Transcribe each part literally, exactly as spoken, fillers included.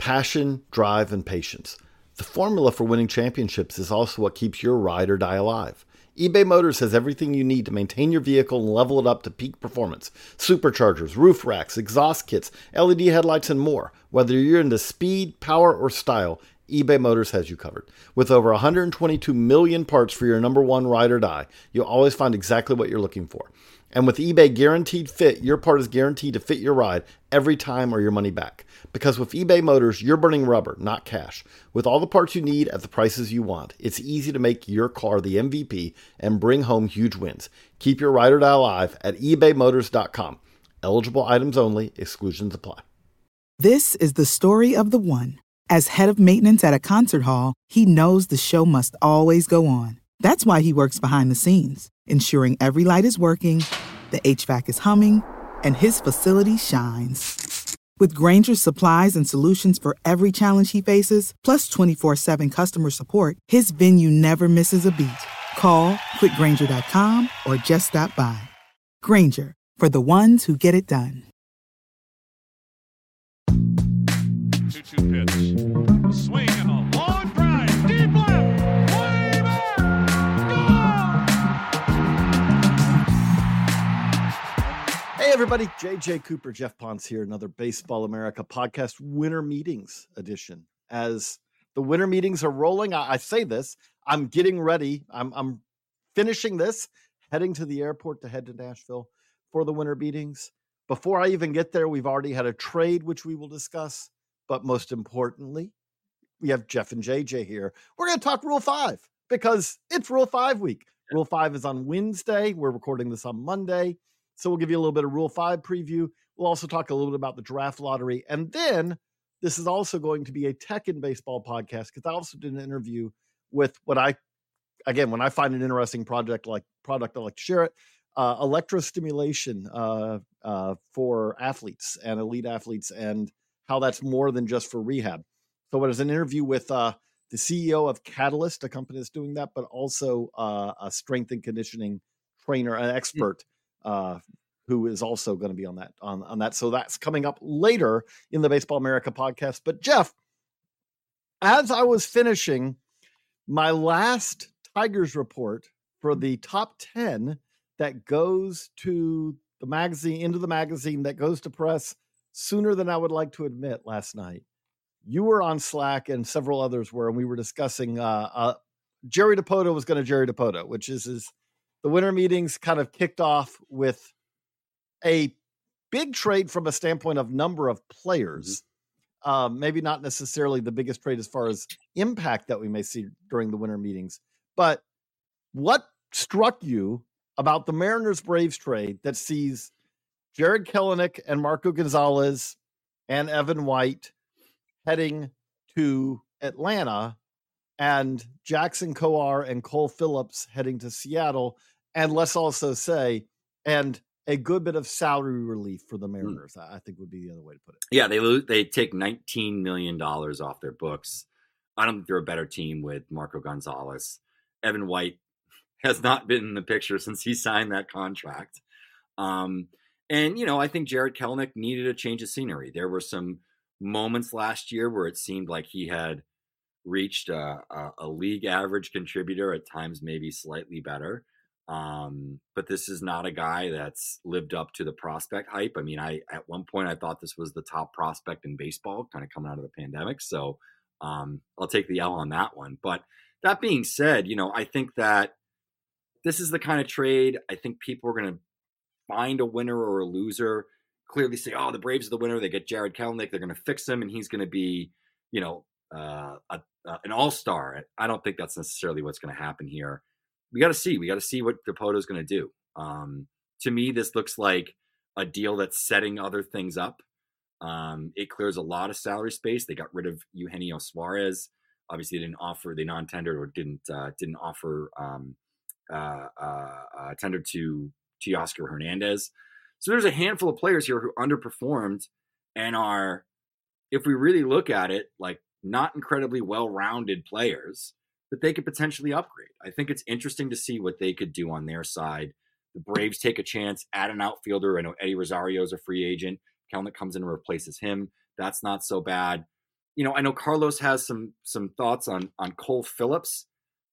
Passion, drive, and patience. The formula for winning championships is also what keeps your ride or die alive. eBay Motors has everything you need to maintain your vehicle and level it up to peak performance. Superchargers, roof racks, exhaust kits, L E D headlights, and more. Whether you're into speed, power, or style, eBay Motors has you covered. With over one hundred twenty-two million parts for your number one ride or die, you'll always find exactly what you're looking for. And with eBay Guaranteed Fit, your part is guaranteed to fit your ride every time or your money back. Because with eBay Motors, you're burning rubber, not cash. With all the parts you need at the prices you want, it's easy to make your car the M V P and bring home huge wins. Keep your ride or die alive at ebay motors dot com. Eligible items only. Exclusions apply. This is the story of the one. As head of maintenance at a concert hall, he knows the show must always go on. That's why he works behind the scenes, ensuring every light is working, the H V A C is humming, and his facility shines. With Grainger's supplies and solutions for every challenge he faces, plus twenty-four seven customer support, his venue never misses a beat. Call quick grainger dot com or just stop by. Grainger, for the ones who get it done. two two pitch. Swing and a long drive. Deep left. Way back. Score! Hey everybody, J J Cooper, Jeff Ponce here, another Baseball America podcast Winter Meetings edition. As the winter meetings are rolling, I, I say this, I'm getting ready. I'm, I'm finishing this, heading to the airport to head to Nashville for the winter meetings. Before I even get there, we've already had a trade, which we will discuss. But most importantly, we have Jeff and J J here. We're going to talk Rule five because it's Rule five week. Rule five is on Wednesday. We're recording this on Monday. So we'll give you a little bit of Rule five preview. We'll also talk a little bit about the draft lottery. And then this is also going to be a Tech in Baseball podcast because I also did an interview with what I, again, when I find an interesting project like product, I like to share it, uh, electrostimulation uh, uh, for athletes and elite athletes and how that's more than just for rehab. So it was an interview with uh, the C E O of Catalyst, a company that's doing that, but also uh, a strength and conditioning trainer, an expert uh, who is also going to be on that, on, on that. So that's coming up later in the Baseball America podcast. But Jeff, as I was finishing my last Tigers report for the top ten that goes to the magazine, into the magazine that goes to press sooner than I would like to admit last night, you were on Slack and several others were, and we were discussing uh, uh, Jerry Dipoto was going to Jerry Dipoto, which is, is the winter meetings kind of kicked off with a big trade from a standpoint of number of players. Mm-hmm. Um, maybe not necessarily the biggest trade as far as impact that we may see during the winter meetings, but what struck you about the Mariners Braves trade that sees Jared Kelenic and Marco Gonzalez and Evan White heading to Atlanta, and Jackson Kowar and Cole Phillips heading to Seattle? And let's also say, and a good bit of salary relief for the Mariners, mm. I think would be the other way to put it. Yeah, they lose, they take nineteen million dollars off their books. I don't think they're a better team with Marco Gonzalez. Evan White has not been in the picture since he signed that contract. Um, And, you know, I think Jared Kelenic needed a change of scenery. There were some moments last year where it seemed like he had reached a, a, a league average contributor, at times maybe slightly better. Um, but this is not a guy that's lived up to the prospect hype. I mean, I at one point I thought this was the top prospect in baseball, kind of coming out of the pandemic. So um, I'll take the L on that one. But that being said, you know, I think that this is the kind of trade I think people are going to find a winner or a loser, clearly say, oh, the Braves are the winner. They get Jared Kelenic. They're going to fix him, and he's going to be, you know, uh, a, uh, an all-star. I don't think that's necessarily what's going to happen here. We got to see. We got to see what Dipoto is going to do. Um, to me, this looks like a deal that's setting other things up. Um, it clears a lot of salary space. They got rid of Eugenio Suarez. Obviously, they didn't offer, they non-tendered or didn't uh, didn't offer um, uh, uh, uh, tender to Teoscar Hernandez. So there's a handful of players here who underperformed and are, if we really look at it, like not incredibly well-rounded players that they could potentially upgrade. I think it's interesting to see what they could do on their side. The Braves take a chance, add an outfielder. I know Eddie Rosario is a free agent. Kelenic comes in and replaces him. That's not so bad. you know, I know Carlos has some some thoughts on on Cole Phillips.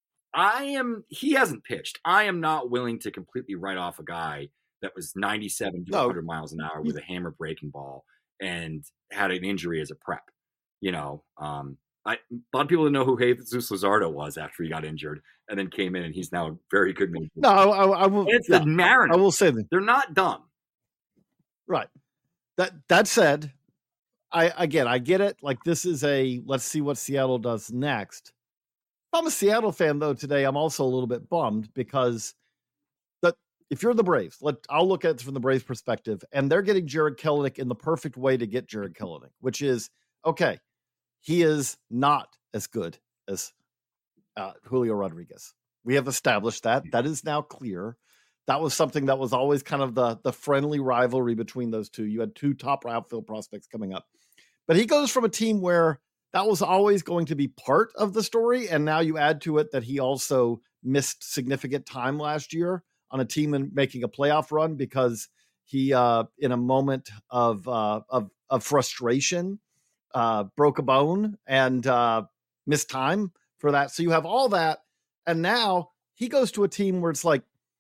I am he hasn't pitched. I am not willing to completely write off a guy that was ninety-seven to No. one hundred miles an hour with a hammer breaking ball and had an injury as a prep. You know, um, I, a lot of people didn't know who Jesus Luzardo was after he got injured and then came in, and he's now a very good major. No, I, I, I will. And it's yeah, the Mariners. I will say that They're not dumb. right. That that said, I again I get it. Like, this is a let's see what Seattle does next. If I'm a Seattle fan though today, I'm also a little bit bummed because that if you're the Braves, let I'll look at it from the Braves perspective, and they're getting Jared Kelenic in the perfect way to get Jared Kelenic, which is okay. He is not as good as uh, Julio Rodriguez. We have established that. That is now clear. That was something that was always kind of the, the friendly rivalry between those two. You had two top outfield prospects coming up. But he goes from a team where that was always going to be part of the story, and now you add to it that he also missed significant time last year on a team and making a playoff run because he, uh, in a moment of uh, of, of frustration, uh, broke a bone and uh, missed time for that. So you have all that. And now he goes to a team where it's like,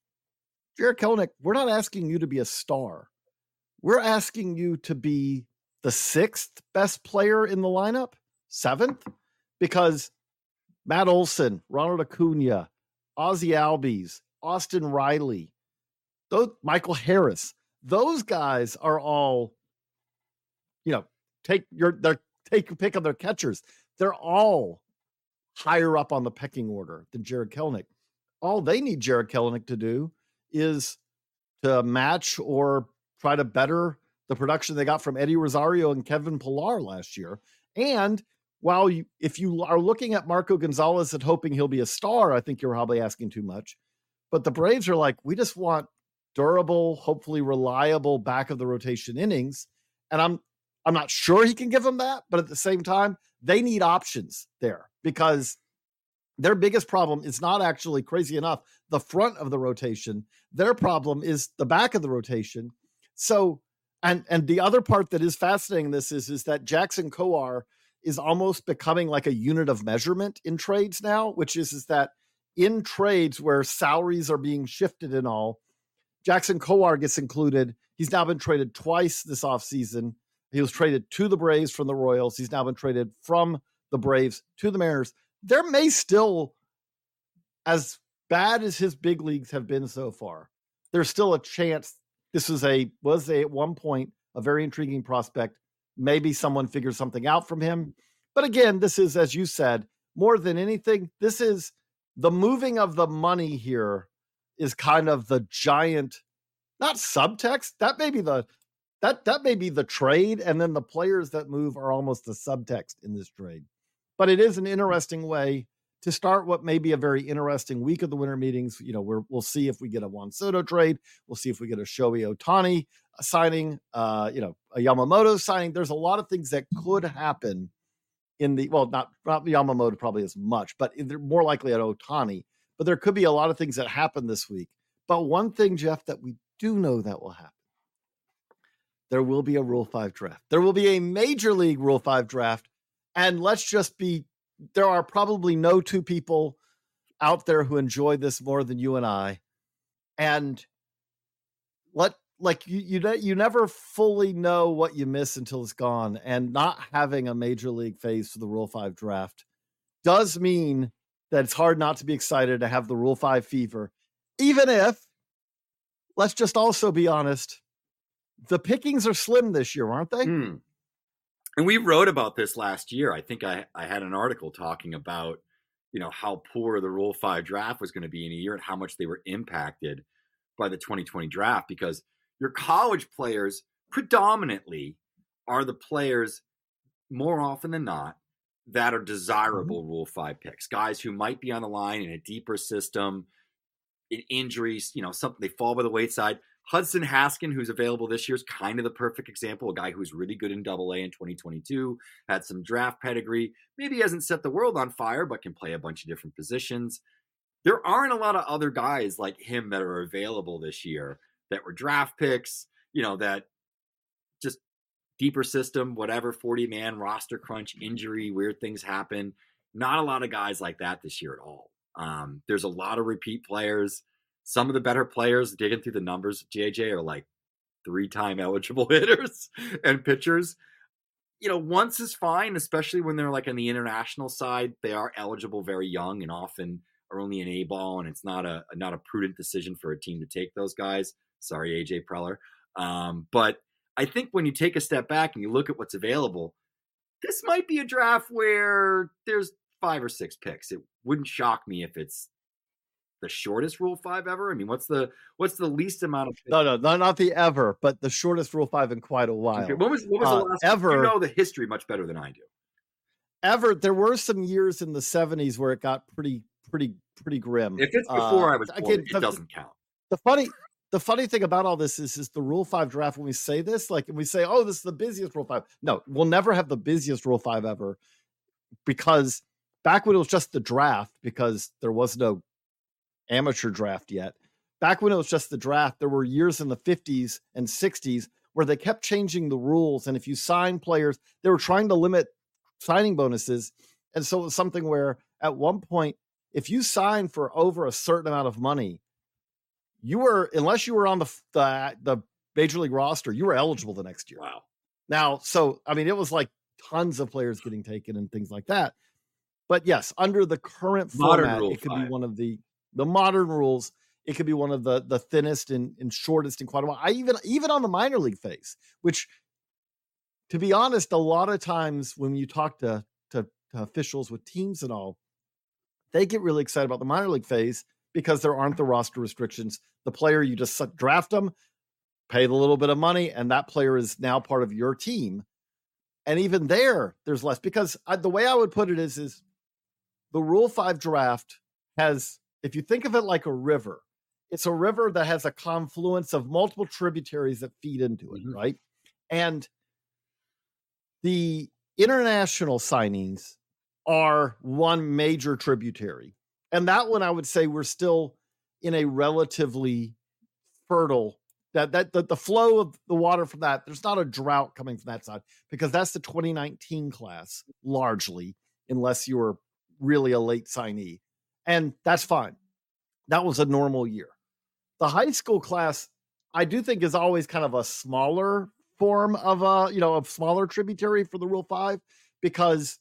Jared Kelenic, we're not asking you to be a star. We're asking you to be the sixth best player in the lineup, seventh, because Matt Olson, Ronald Acuna, Ozzie Albies, Austin Riley, those, Michael Harris, those guys are all, you know, take your their take your pick of their catchers. They're all higher up on the pecking order than Jared Kelenic. All they need Jared Kelenic to do is to match or try to better the production they got from Eddie Rosario and Kevin Pillar last year. And while you, if you are looking at Marco Gonzalez and hoping he'll be a star, I think you're probably asking too much. But the Braves are like, we just want durable, hopefully reliable back of the rotation innings. And I'm, I'm not sure he can give them that, but at the same time, they need options there because their biggest problem is not actually, crazy enough, the front of the rotation. Their problem is the back of the rotation. So, and and the other part that is fascinating in this is, is that Jackson Kowar is almost becoming like a unit of measurement in trades now, which is, is that in trades where salaries are being shifted and all, Jackson Kowar gets included. He's now been traded twice this offseason. He was traded to the Braves from the Royals. He's now been traded from the Braves to the Mariners. There may still, as bad as his big leagues have been so far, there's still a chance this was a, was a, at one point, a very intriguing prospect. Maybe someone figures something out from him. But again, this is, as you said, more than anything, this is the moving of the money here is kind of the giant, not subtext. That may be the, that, that may be the trade. And then the players that move are almost the subtext in this trade. But it is an interesting way to start what may be a very interesting week of the winter meetings. You know, we're, we'll see if we get a Juan Soto trade. We'll see if we get a Shohei Ohtani signing, uh, you know, a Yamamoto signing. There's a lot of things that could happen in the, well, not, not Yamamoto probably as much, but they're more likely at Ohtani. But there could be a lot of things that happen this week. But one thing, Jeff, that we do know that will happen, there will be a Rule five draft. There will be a Major League Rule five draft. And let's just be, there are probably no two people out there who enjoy this more than you and I. And let, like you, you, you never fully know what you miss until it's gone. And not having a Major League phase for the Rule five draft does mean that it's hard not to be excited to have the Rule five fever, even if, let's just also be honest, the pickings are slim this year, aren't they? Mm. And we wrote about this last year. I think I, I had an article talking about, you know, how poor the Rule five draft was going to be in a year and how much they were impacted by the twenty twenty draft, because your college players predominantly are the players more often than not that are desirable mm-hmm. Rule five picks, guys who might be on the line in a deeper system, in injuries, you know, something they fall by the wayside. Hudson Haskin, who's available this year, is kind of the perfect example. A guy who's really good in Double A in twenty twenty-two, had some draft pedigree. Maybe hasn't set the world on fire, but can play a bunch of different positions. There aren't a lot of other guys like him that are available this year that were draft picks, you know, that just deeper system, whatever, forty man roster crunch, injury, weird things happen. Not a lot of guys like that this year at all. Um, there's a lot of repeat players. Some of the better players, digging through the numbers, J J, are like three-time eligible hitters and pitchers. You know, once is fine, especially when they're like on the international side. They are eligible very young and often are only an A ball, and it's not a not a prudent decision for a team to take those guys. Sorry, A J Preller. Um, but I think when you take a step back and you look at what's available, this might be a draft where there's five or six picks. It wouldn't shock me if it's the shortest Rule Five ever. I mean, what's the what's the least amount of picks? No, no, no, not the ever, but the shortest Rule Five in quite a while. Okay. What was what was uh, the last ever? You know the history much better than I do. Ever, there were some years in the seventies where it got pretty, pretty, pretty grim. If it's before uh, I was born, again, it the, doesn't count. The funny, the funny thing about all this is, is the Rule Five draft. When we say this, like, and we say, "Oh, this is the busiest Rule Five." No, we'll never have the busiest Rule Five ever, because back when it was just the draft, because there was no amateur draft yet. Back when it was just the draft, there were years in the fifties and sixties where they kept changing the rules. And if you sign players, they were trying to limit signing bonuses. And so it was something where at one point, if you sign for over a certain amount of money, you were, unless you were on the, the, the major league roster, you were eligible the next year. Wow. Now, so, I mean, it was like tons of players getting taken and things like that. But yes, under the current Modern format, Rule it could five. be one of the, the modern rules. It could be one of the, the thinnest and, and shortest in quite a while. I even, even on the minor league phase, which, to be honest, a lot of times when you talk to, to, to officials with teams and all, they get really excited about the minor league phase because there aren't the roster restrictions. The player, you just draft them, pay the little bit of money, and that player is now part of your team. And even there, there's less, because I, the way I would put it is, is the Rule Five draft has, if you think of it like a river, it's a river that has a confluence of multiple tributaries that feed into it, Mm-hmm. right? And the international signings are one major tributary. And that one, I would say we're still in a relatively fertile, that, that the, the flow of the water from that, there's not a drought coming from that side, because that's the twenty nineteen class largely, unless you were really a late signee. And that's fine. That was a normal year. The high school class, I do think, is always kind of a smaller form of a, you know, a smaller tributary for the Rule Five, because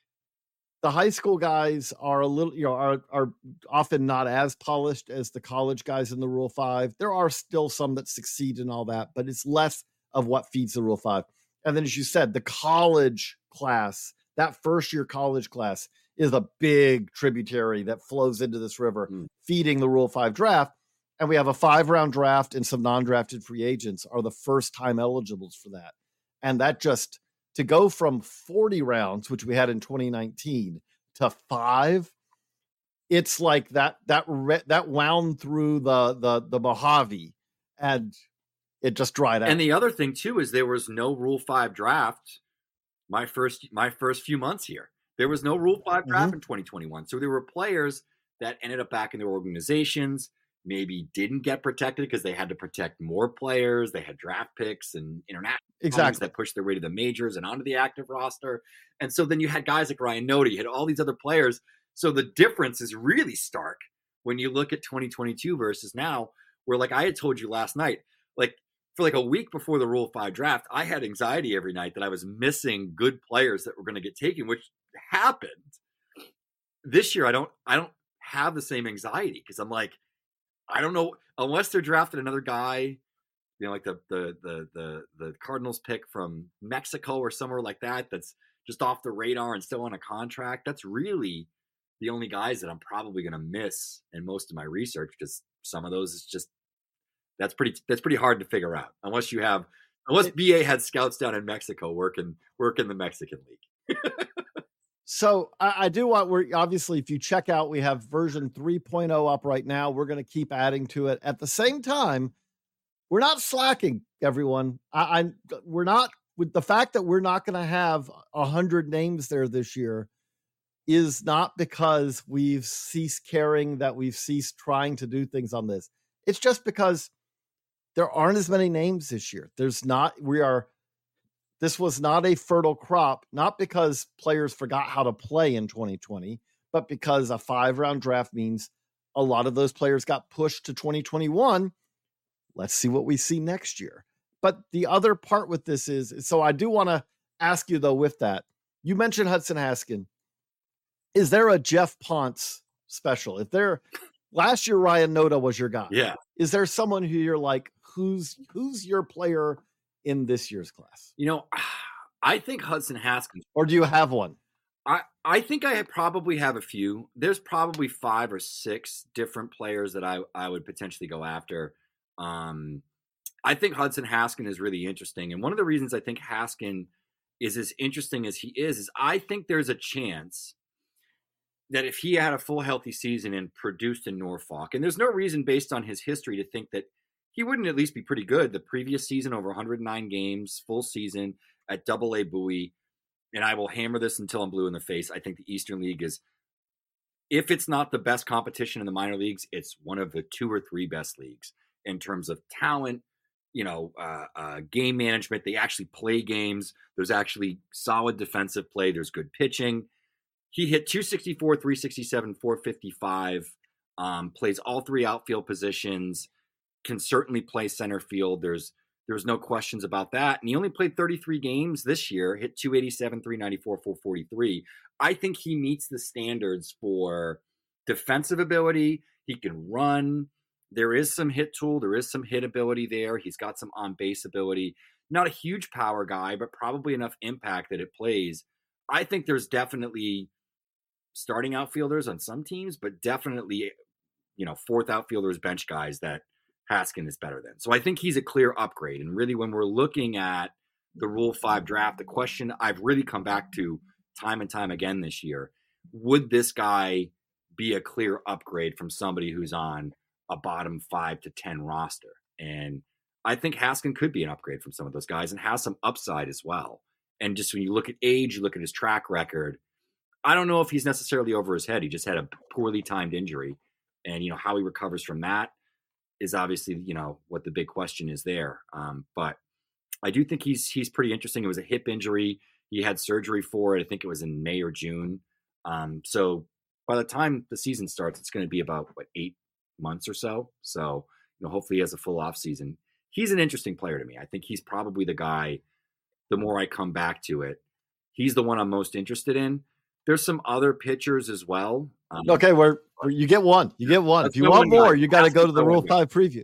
the high school guys are a little, you know, are, are often not as polished as the college guys in the Rule Five. There are still some that succeed in all that, but it's less of what feeds the Rule Five. And then, as you said, the college class, that first year college class, is a big tributary that flows into this river, mm. feeding the Rule Five draft. And we have a five round draft, and some non-drafted free agents are the first time eligibles for that. And that just, to go from forty rounds, which we had in twenty nineteen, to five, it's like that, that, re, that wound through the, the, the Mojave, and it just dried out. And the other thing too, is there was no Rule Five draft. My first, my first few months here, there was no Rule Five draft mm-hmm. in twenty twenty-one. So there were players that ended up back in their organizations, maybe didn't get protected because they had to protect more players. They had draft picks and international exactly that pushed their way to the majors and onto the active roster. And so then you had guys like Ryan Noda, you had all these other players. So the difference is really stark when you look at twenty twenty-two versus now, where, like I had told you last night, like for like a week before the Rule Five draft, I had anxiety every night that I was missing good players that were going to get taken, which happened. This year, I don't, I don't have the same anxiety, because I'm like, I don't know, unless they're drafting another guy, you know, like the, the, the, the, the Cardinals pick from Mexico or somewhere like that, that's just off the radar and still on a contract. That's really the only guys that I'm probably going to miss in most of my research, because some of those is just, that's pretty, that's pretty hard to figure out unless you have, unless B A had scouts down in Mexico working, working the Mexican League. So I, I do want, we're obviously, if you check out, we have version three point oh up right now. We're going to keep adding to it. At the same time, we're not slacking, everyone. I, I we're not, with the fact that we're not going to have a hundred names there this year is not because we've ceased caring, that we've ceased trying to do things on this. It's just because there aren't as many names this year. There's not, we are, this was not a fertile crop, not because players forgot how to play in twenty twenty, but because a five round draft means a lot of those players got pushed to twenty twenty-one. Let's see what we see next year. But the other part with this is, so I do want to ask you though, with that, you mentioned Hudson Haskin. Is there a Jeff Ponce special? If there, last year, Ryan Noda was your guy. Yeah. Is there someone who you're like, who's, who's your player in this year's class? You know, I think Hudson Haskins. Or do you have one? I, I think I probably have a few. There's probably five or six different players that I, I would potentially go after. Um, I think Hudson Haskin is really interesting. And one of the reasons I think Haskin is as interesting as he is, is I think there's a chance that if he had a full healthy season and produced in Norfolk, and there's no reason based on his history to think that he wouldn't at least be pretty good. The previous season, over one hundred nine games, full season at Double A Bowie. And I will hammer this until I'm blue in the face. I think the Eastern League is, if it's not the best competition in the minor leagues, it's one of the two or three best leagues in terms of talent, you know, uh, uh, game management. They actually play games. There's actually solid defensive play. There's good pitching. He hit two sixty-four, three sixty-seven, four fifty-five, um, plays all three outfield positions, can certainly play center field. There's there's no questions about that. And he only played thirty-three games this year, hit two eighty-seven, three ninety-four, four forty-three. I think he meets the standards for defensive ability. He can run. There is some hit tool. There is some hit ability there. He's got some on-base ability. Not a huge power guy, but probably enough impact that it plays. I think there's definitely starting outfielders on some teams, but definitely, you know, fourth outfielders, bench guys that Haskin is better than. So I think he's a clear upgrade. And really, when we're looking at the Rule five draft, the question I've really come back to time and time again this year, would this guy be a clear upgrade from somebody who's on a bottom five to ten roster? And I think Haskin could be an upgrade from some of those guys and has some upside as well. And just when you look at age, you look at his track record, I don't know if he's necessarily over his head. He just had a poorly timed injury. And, you know, how he recovers from that is obviously, you know, what the big question is there. Um, but I do think he's he's pretty interesting. It was a hip injury. He had surgery for it. I think it was in May or June. Um, so by the time the season starts, it's going to be about, what, eight months or so. So, you know, hopefully he has a full off season. He's an interesting player to me. I think he's probably the guy, the more I come back to it, he's the one I'm most interested in. There's some other pitchers as well. Um, okay, where you get one, you get one. If you want more, you got to go to the Rule five preview.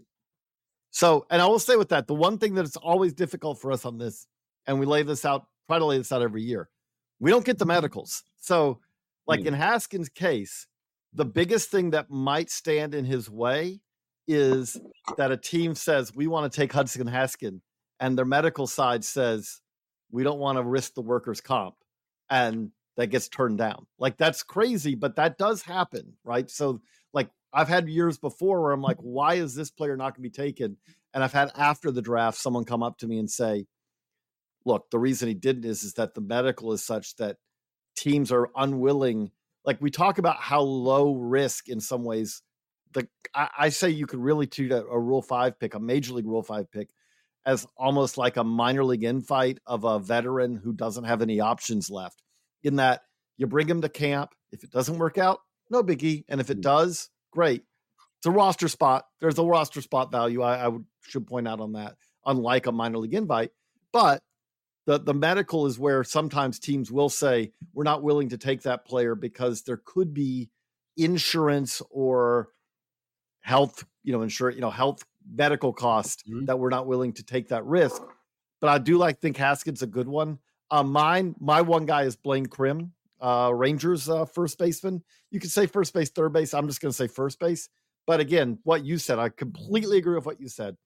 So, and I will say with that, the one thing that's always difficult for us on this, and we lay this out, try to lay this out every year, we don't get the medicals. So, like mm. in Haskin's case, the biggest thing that might stand in his way is that a team says, we want to take Hudson Haskin, and their medical side says, we don't want to risk the workers' comp. And that gets turned down. Like, that's crazy, but that does happen, right? So, like, I've had years before where I'm like, why is this player not going to be taken? And I've had after the draft someone come up to me and say, look, the reason he didn't is, is that the medical is such that teams are unwilling. Like, we talk about how low risk in some ways. The I, I say you could really treat a, a Rule five pick, a Major League Rule five pick, as almost like a minor league invite of a veteran who doesn't have any options left. In that you bring him to camp. If it doesn't work out, no biggie. And if it does, great. It's a roster spot. There's a roster spot value. I, I would, should point out on that, unlike a minor league invite. But the, the medical is where sometimes teams will say, we're not willing to take that player because there could be insurance or health, you know, insurance, you know, health medical cost mm-hmm. that we're not willing to take that risk. But I do like think Haskin's a good one. Uh, mine, my one guy is Blaine Crim, uh, Rangers uh, first baseman. You could say first base, third base. I'm just going to say first base. But again, what you said, I completely agree with what you said.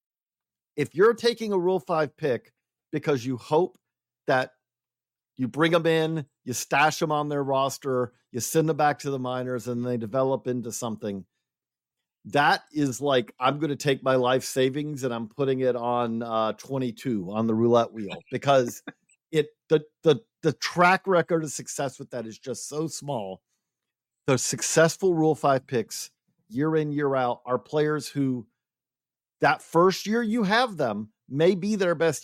If you're taking a Rule five pick because you hope that you bring them in, you stash them on their roster, you send them back to the minors, and they develop into something, that is like, I'm going to take my life savings and I'm putting it on uh, twenty-two on the roulette wheel, because It the the the track record of success with that is just so small. The successful Rule five picks year in, year out are players who that first year you have them may be their best year.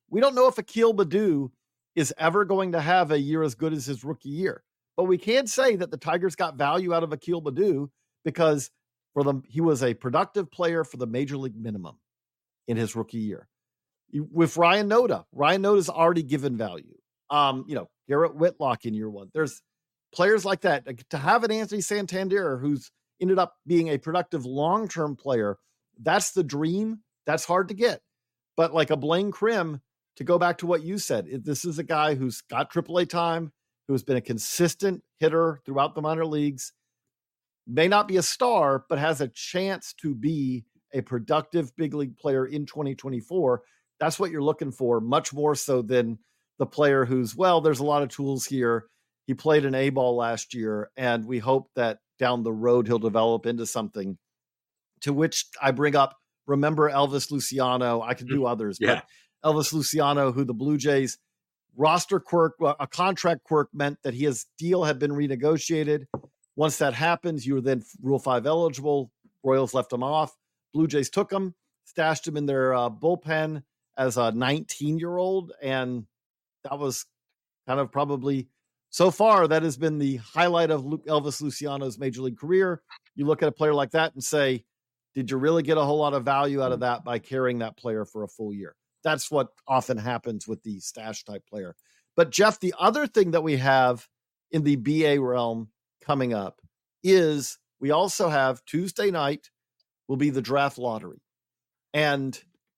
We don't know if Akil Baddoo is ever going to have a year as good as his rookie year. But we can say that the Tigers got value out of Akil Baddoo because for them, he was a productive player for the major league minimum in his rookie year. With Ryan Noda, Ryan Noda's already given value. Um, you know, Garrett Whitlock in year one. There's players like that. To have an Anthony Santander who's ended up being a productive long-term player, that's the dream. That's hard to get. But like a Blaine Krim, to go back to what you said, this is a guy who's got triple A time, who's been a consistent hitter throughout the minor leagues, may not be a star, but has a chance to be a productive big league player in twenty twenty-four. That's what you're looking for, much more so than the player who's, well, there's a lot of tools here. He played an A ball last year, and we hope that down the road he'll develop into something. To which I bring up, remember Elvis Luciano. I could do others, yeah. but Elvis Luciano, who the Blue Jays roster quirk, a contract quirk meant that his deal had been renegotiated. Once that happens, you were then Rule five eligible. Royals left him off. Blue Jays took him, stashed him in their uh, bullpen as a nineteen-year-old, and that was kind of probably, so far, that has been the highlight of Elvis Luciano's major league career. You look at a player like that and say, did you really get a whole lot of value out of that by carrying that player for a full year? That's what often happens with the stash type player. But Jeff, the other thing that we have in the B A realm coming up is we also have Tuesday night will be the draft lottery. And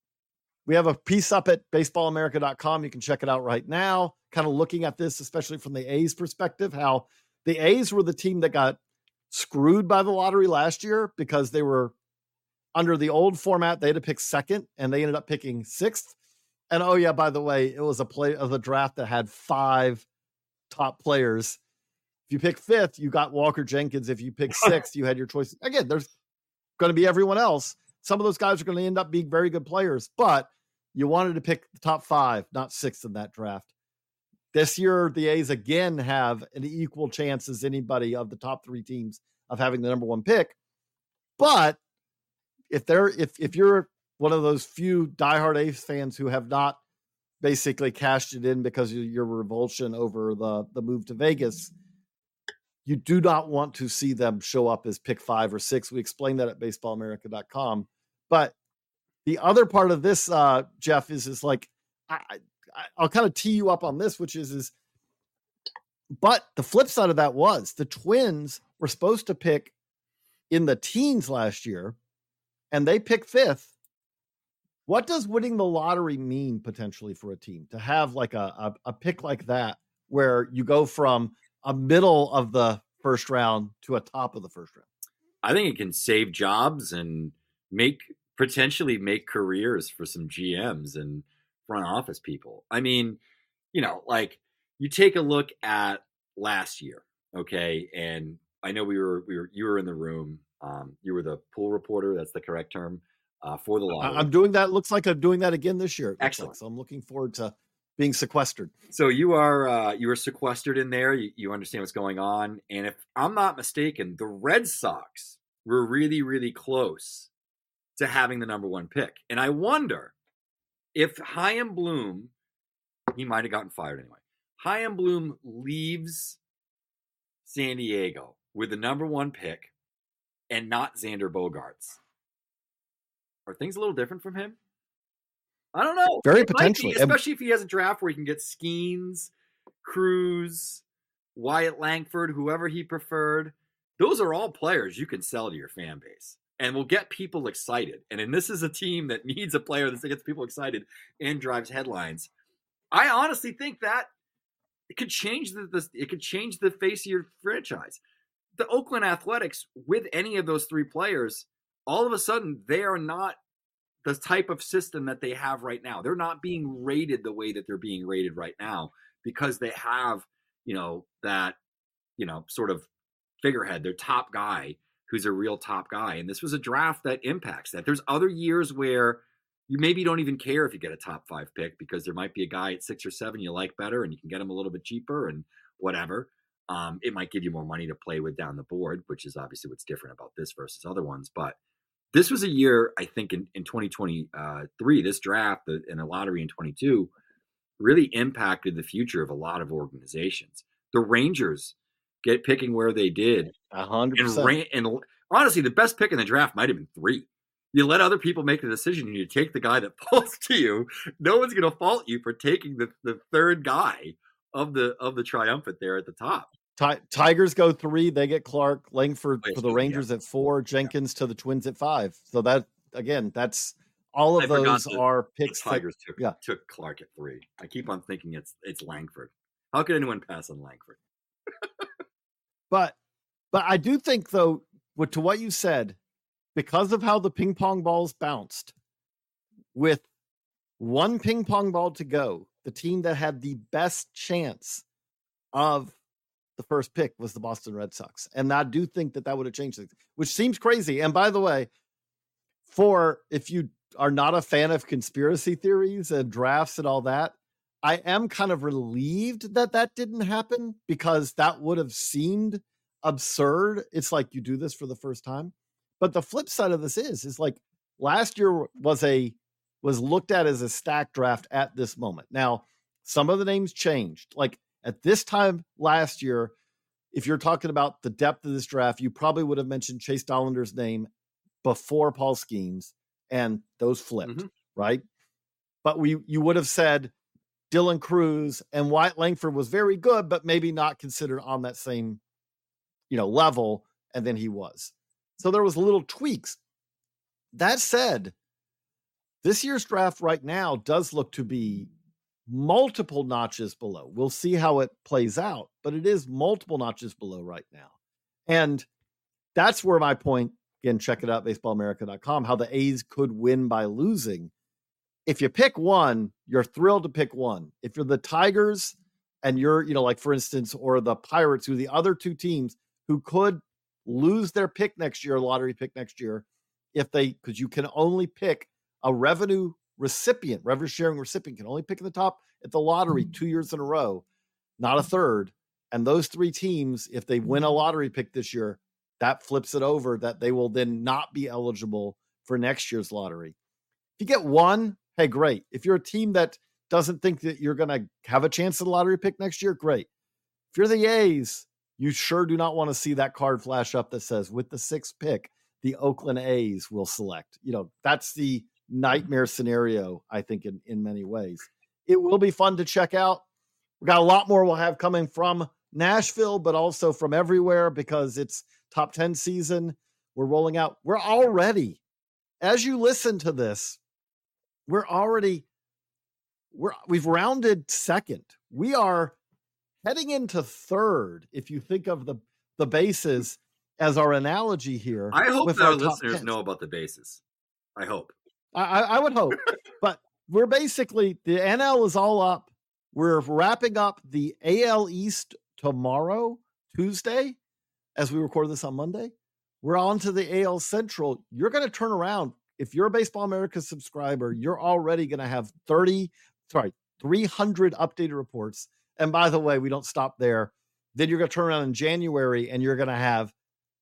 we have a piece up at baseball america dot com. You can check it out right now, kind of looking at this, especially from the A's perspective, how the A's were the team that got screwed by the lottery last year because they were under the old format. They had to pick second and they ended up picking sixth. And oh yeah, by the way, it was a play of a draft that had five top players. If you pick fifth, you got Walker Jenkins. If you pick sixth, you had your choice. Again, there's going to be everyone else. Some of those guys are going to end up being very good players, but you wanted to pick the top five, not sixth in that draft. This year, the A's again have an equal chance as anybody of the top three teams of having the number one pick. But if they're if if you're one of those few diehard A's fans who have not basically cashed it in because of your revulsion over the, the move to Vegas, you do not want to see them show up as pick five or six. We explained that at baseball america dot com. But the other part of this, uh, Jeff, is, is like, I, I, I'll kind of tee you up on this, which is, is, but the flip side of that was the Twins were supposed to pick in the teens last year, and they picked fifth. What does winning the lottery mean potentially for a team to have like a, a, a pick like that, where you go from a middle of the first round to a top of the first round? I think it can save jobs and make potentially make careers for some G Ms and front office people. I mean, you know, like you take a look at last year, okay? And I know we were we were you were in the room. Um, you were the pool reporter. That's the correct term uh, for the lottery. I'm doing that. Looks like I'm doing that again this year. Excellent. Like. So I'm looking forward to being sequestered. So you are uh, you are sequestered in there. You, you understand what's going on. And if I'm not mistaken, the Red Sox were really, really close to having the number one pick. And I wonder if Chaim Bloom, he might have gotten fired anyway. Chaim Bloom leaves San Diego with the number one pick and not Xander Bogaerts. Are things a little different from him? I don't know. Very it potentially. Be, especially if he has a draft where he can get Skeens, Cruz, Wyatt Langford, whoever he preferred. Those are all players you can sell to your fan base and will get people excited. And, and this is a team that needs a player that gets people excited and drives headlines. I honestly think that it could change the, the it could change the face of your franchise. The Oakland Athletics, with any of those three players, all of a sudden they are not the type of system that they have right now. They're not being rated the way that they're being rated right now because they have, you know, that, you know, sort of figurehead, their top guy who's a real top guy. And this was a draft that impacts that. There's other years where you maybe don't even care if you get a top five pick because there might be a guy at six or seven you like better and you can get him a little bit cheaper and whatever. Um, it might give you more money to play with down the board, which is obviously what's different about this versus other ones. But this was a year, I think, in, in twenty twenty-three, this draft and a lottery in twenty-two really impacted the future of a lot of organizations. The Rangers get picking where they did. A hundred And, percent. ran, and honestly, the best pick in the draft might have been three. You let other people make the decision and you take the guy that falls to you. No one's going to fault you for taking the, the third guy of the of the triumphant there at the top. Ti- Tigers go three. They get Clark. Langford Wait, for the so, Rangers yeah. at four. Jenkins to the Twins at five. So that, again, that's all of I forgot those the- are The picks. that- Tigers took yeah. took Clark at three. I keep on thinking it's it's Langford. How could anyone pass on Langford? But but I do think, though, what to what you said, because of how the ping pong balls bounced, with one ping pong ball to go, the team that had the best chance of the first pick was the Boston Red Sox. And I do think that that would have changed things, which seems crazy. And by the way, for if you are not a fan of conspiracy theories and drafts and all that, I am kind of relieved that that didn't happen, because that would have seemed absurd. It's like you do this for the first time. But the flip side of this is, is like last year was a, was looked at as a stacked draft at this moment. Now, some of the names changed. Like at this time last year, if you're talking about the depth of this draft, you probably would have mentioned Chase Dollander's name before Paul Skeens, and those flipped, Mhm. right? But we, you would have said Dylan Cruz and Wyatt Langford was very good, but maybe not considered on that same, you know, level. And then he was. So there was little tweaks. That said, this year's draft right now does look to be multiple notches below. We'll see how it plays out, but it is multiple notches below right now. And that's where my point, again, check it out, baseball america dot com, how the A's could win by losing. If you pick one, you're thrilled to pick one. If you're the Tigers and you're, you know, like for instance, or the Pirates, who are the other two teams who could lose their pick next year, lottery pick next year, if they, because you can only pick a revenue recipient, revenue sharing recipient can only pick in the top at the lottery two years in a row, not a third. And those three teams, if they win a lottery pick this year, that flips it over, that they will then not be eligible for next year's lottery. If you get one, hey, great. If you're a team that doesn't think that you're going to have a chance at a lottery pick next year, great. If you're the A's, you sure do not want to see that card flash up that says, with the sixth pick, the Oakland A's will select. You know, that's the nightmare scenario, I think, in, in many ways. It will be fun to check out. We've got a lot more we'll have coming from Nashville, but also from everywhere, because it's top ten season. We're rolling out. We're already, as you listen to this, we're already, we're, we've rounded second. We are heading into third, if you think of the, the bases as our analogy here. I hope with that our top listeners tens. know about the bases. I hope. I, I I would hope, but we're basically, the N L is all up. We're wrapping up the A L East tomorrow, Tuesday, as we record this on Monday. We're on to the A L Central. You're going to turn around. If you're a Baseball America subscriber, you're already going to have thirty, sorry, three hundred updated reports. And by the way, we don't stop there. Then you're going to turn around in January and you're going to have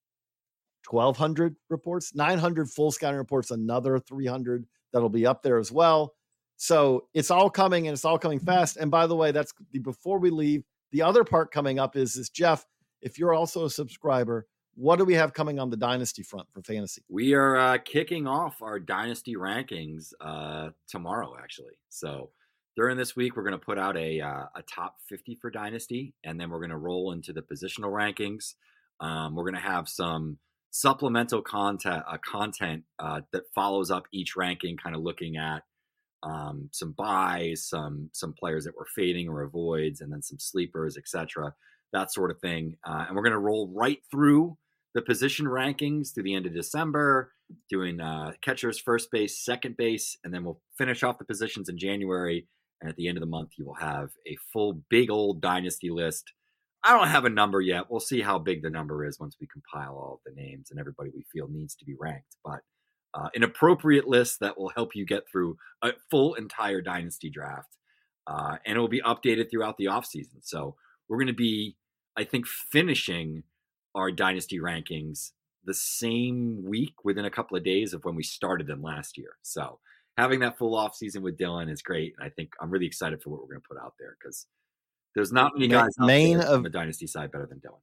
twelve hundred reports, nine hundred full scouting reports, another three hundred that'll be up there as well. So it's all coming, and it's all coming fast. And by the way, that's the, before we leave, the other part coming up is, is Jeff, if you're also a subscriber, what do we have coming on the Dynasty front for fantasy? We are uh, kicking off our Dynasty rankings uh, tomorrow, actually. So during this week, we're going to put out a uh, a top fifty for Dynasty, and then we're going to roll into the positional rankings. Um, we're going to have some supplemental content, uh, content uh, that follows up each ranking, kind of looking at um, some buys, some some players that we're fading or avoids, and then some sleepers, et cetera, that sort of thing. Uh, and we're going to roll right through the position rankings to the end of December, doing uh, catchers, first base, second base, and then we'll finish off the positions in January. And at the end of the month, you will have a full big old Dynasty list. I don't have a number yet. We'll see how big the number is once we compile all of the names and everybody we feel needs to be ranked. But uh, an appropriate list that will help you get through a full entire Dynasty draft. Uh, and it will be updated throughout the offseason. So we're going to be, I think, finishing our Dynasty rankings the same week, within a couple of days of when we started them last year. So having that full off season with Dylan is great. And I think I'm really excited for what we're going to put out there because there's not many guys Ma- out main there of, on the dynasty side better than Dylan.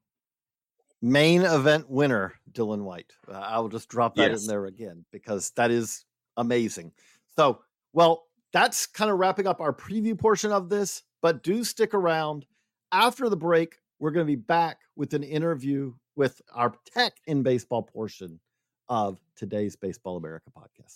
Main event winner, Dylan White. Uh, I will just drop that Yes. in there again because that is amazing. So, well, that's kind of wrapping up our preview portion of this, but do stick around. After the break, we're going to be back with an interview with our Tech in Baseball portion of today's Baseball America podcast.